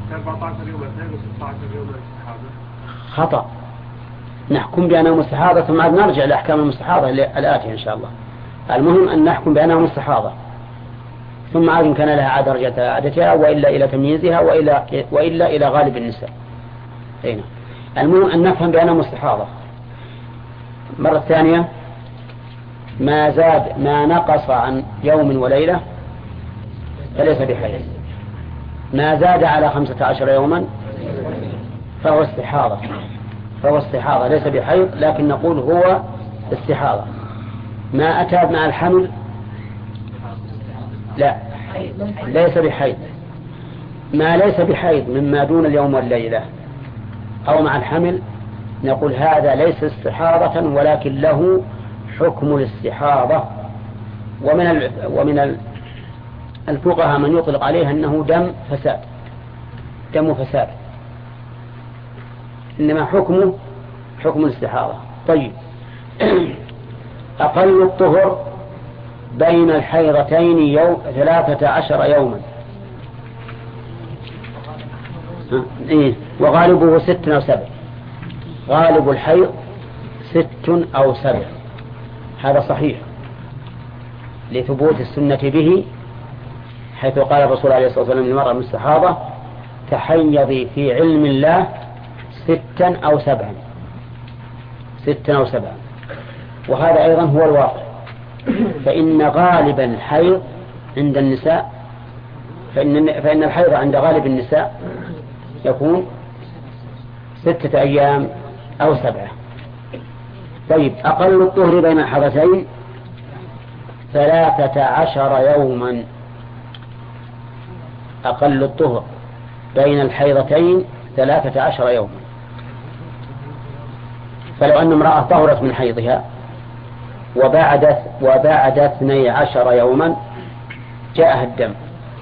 A: خطأ، نحكم بأنها مستحاضة ثم نرجع لأحكام المستحاضة الآتية إن شاء الله. المهم أن نحكم بأنها مستحاضة ثم عاد كان لها عادة رجعت عادتها وإلا إلى تمييزها وإلا, وإلا إلى غالب النساء. هنا المهم أن نفهم بأنها مستحاضة. مرة ثانية، ما زاد ما نقص عن يوم وليلة فليس بحيض، ما زاد على خمسة عشر يوما فهو استحاضة، فهو استحاضة ليس بحيض، لكن نقول هو استحاضة. ما أتى مع الحمل لا ليس بحيض، ما ليس بحيض مما دون اليوم والليلة أو مع الحمل نقول هذا ليس استحاضة ولكن له حكم الاستحاضة. ومن ال... ومن الفقهاء من يطلق عليها أنه دم فساد، دم فساد، إنما حكمه حكم الاستحاضة. طيب أقل الطهر بين الحيضتين يوم ثلاثة عشر يوما، إيه؟ وغالبه ست أو سبع، غالب الحيض ست أو سبع، هذا صحيح لثبوت السنة به، حيث قال الرسول عليه الصلاة والسلام للمرأة المستحاضة تحيضي في علم الله ستا أو سبعا، ستا أو سبعا. وهذا أيضا هو الواقع، فإن غالب الحيض عند النساء فإن, فإن الحيض عند غالب النساء يكون ستة أيام أو سبعة. طيب أقل الطهر بين الحضتين ثلاثة عشر يوما، أقل الطهر بين الحيضتين ثلاثة عشر يوما. فلو أن امرأة طهرت من حيضها وبعد وبعد اثني عشر يوما جاءها الدم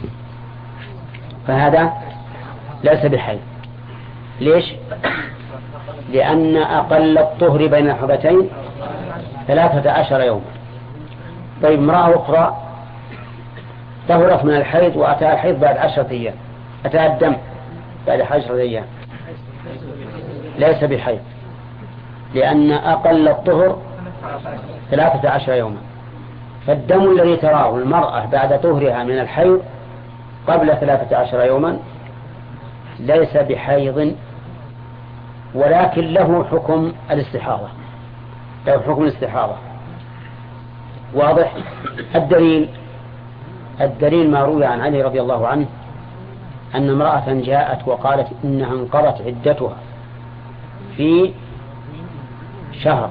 A: فهذا ليس بحيض. ليش؟ لأن أقل الطهر بين الحضتين ثلاثة عشر يوما. طيب امرأة أخرى طهرت من الحيض وأتاها الحيض بعد عشرة أيام، أتاها الدم بعد عشرة أيام، ليس بحيض، لأن أقل الطهر ثلاثة عشر يوما. فالدم الذي تراه المرأة بعد طهرها من الحيض قبل ثلاثة عشر يوما ليس بحيض، ولكن له حكم الاستحاضة، له حكم الاستحاضة. واضح؟ الدليل الدليل ما روي عن علي رضي الله عنه أن امرأة جاءت وقالت إنها انقضت عدتها في شهر،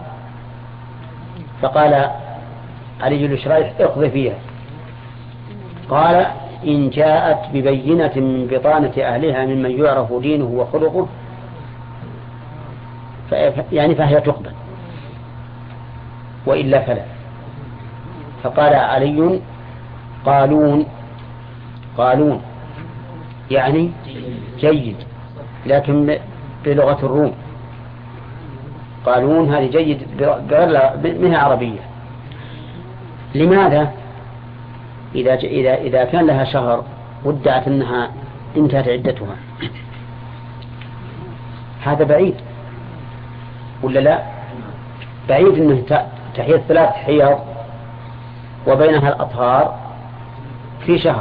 A: فقال علي بن شريح اقضي فيها. قال إن جاءت ببينة من بطانة أهلها ممن يعرف دينه وخلقه يعني فهي تقبل، وإلا فلا. فقال علي قالون، قالون يعني جيد، لكن بلغة الروم قالون هذه جيد منها عربية. لماذا؟ إذا, إذا, إذا كان لها شهر وادعت أنها انتهت عدتها هذا بعيد ولا لا؟ بعيد أنه تحيض ثلاث حيض وبينها الأطهار في شهر.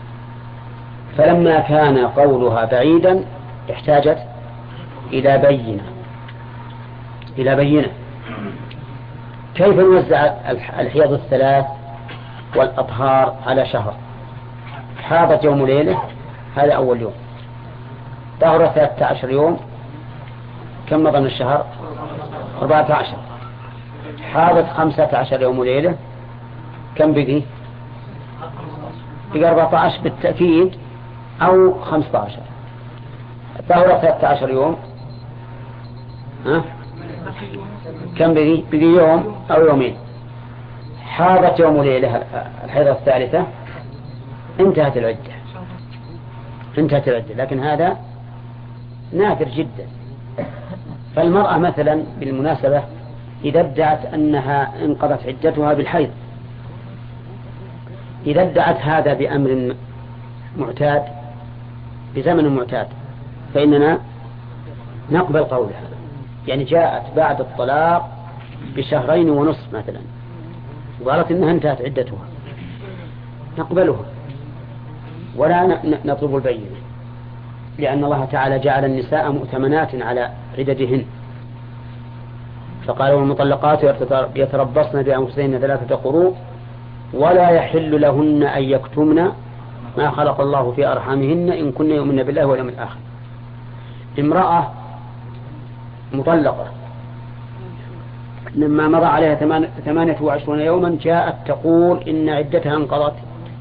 A: فلما كان قولها بعيدا احتاجت إلى بينة إلى بينة كيف نوزع الحيض الثلاث والأطهار على شهر؟ حاضت يوم ليلة هذا أول يوم، طهر ثلاثة عشر يوم، كم مضى من الشهر؟ أربعة عشر. حاضت خمسة عشر يوم ليلة، كم بقي؟ بقي أربعة عشر بالتأكيد، أو خمسة عشر، طهر ثلاثة عشر يوم، ها؟ كم بقي؟ بقي يوم أو يومين. حاضت يوم ليلة الحيضة الثالثة، انتهت العدة، انتهت العدة. لكن هذا نادر جدا. فالمرأة مثلا بالمناسبة إذا ادعت أنها انقضت عدتها بالحيض، إذا ادعت هذا بأمر معتاد بزمن معتاد فإننا نقبل قولها. يعني جاءت بعد الطلاق بشهرين ونصف مثلا وقالت إنها انتهت عدتها، نقبلها ولا نطلب البينة، لأن الله تعالى جعل النساء مؤتمنات على عددهن، فقال والمطلقات يتربصن بأنفسهن ثلاثة قروء ولا يحل لهن أن يكتمن ما خلق الله في أرحامهن إن كن يؤمن بالله واليوم الآخر. امرأة مطلقة لما مضى عليها ثمانية وعشرون يوما جاءت تقول إن عدتها انقضت،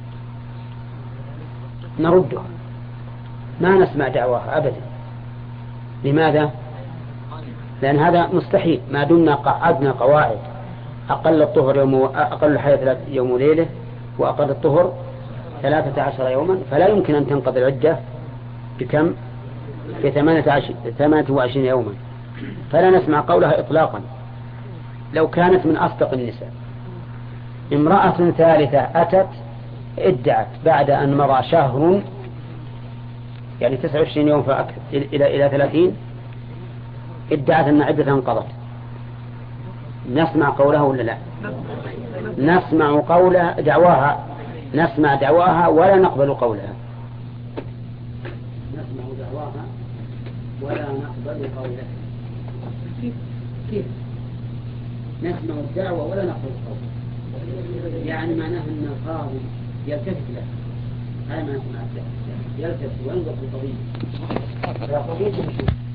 A: نردها، ما نسمع دعواها أبدا. لماذا؟ لأن هذا مستحيل، ما دمنا قعدنا قواعد أقل الطهر يوم أقل الحيض يوم وليلة وأقل الطهر ثلاثة عشر يوما، فلا يمكن أن تنقضي العدة بكم؟ في ثمانية وعشرين يوما، فلا نسمع قولها إطلاقا. لو كانت من أصدق النساء. امرأة ثالثة أتت ادعت بعد أن مضى شهر يعني تسعة وعشرين يوم فأكثر إلى إلى ثلاثين، ادعت أن عدتها انقضت، نسمع قولها ولا لا؟ نسمع قولها دعواها، نسمع دعواها ولا نقبل قولها، نسمع دعواها ولا نقبل قولها. كيف؟ كيف؟ نسمع الدعوة ولا نقبل قولها، يعني معناه أن القاضي يلتفت له، هذا ما نسمع الدعوة، يلتفت وينظر في القضية، فالقضية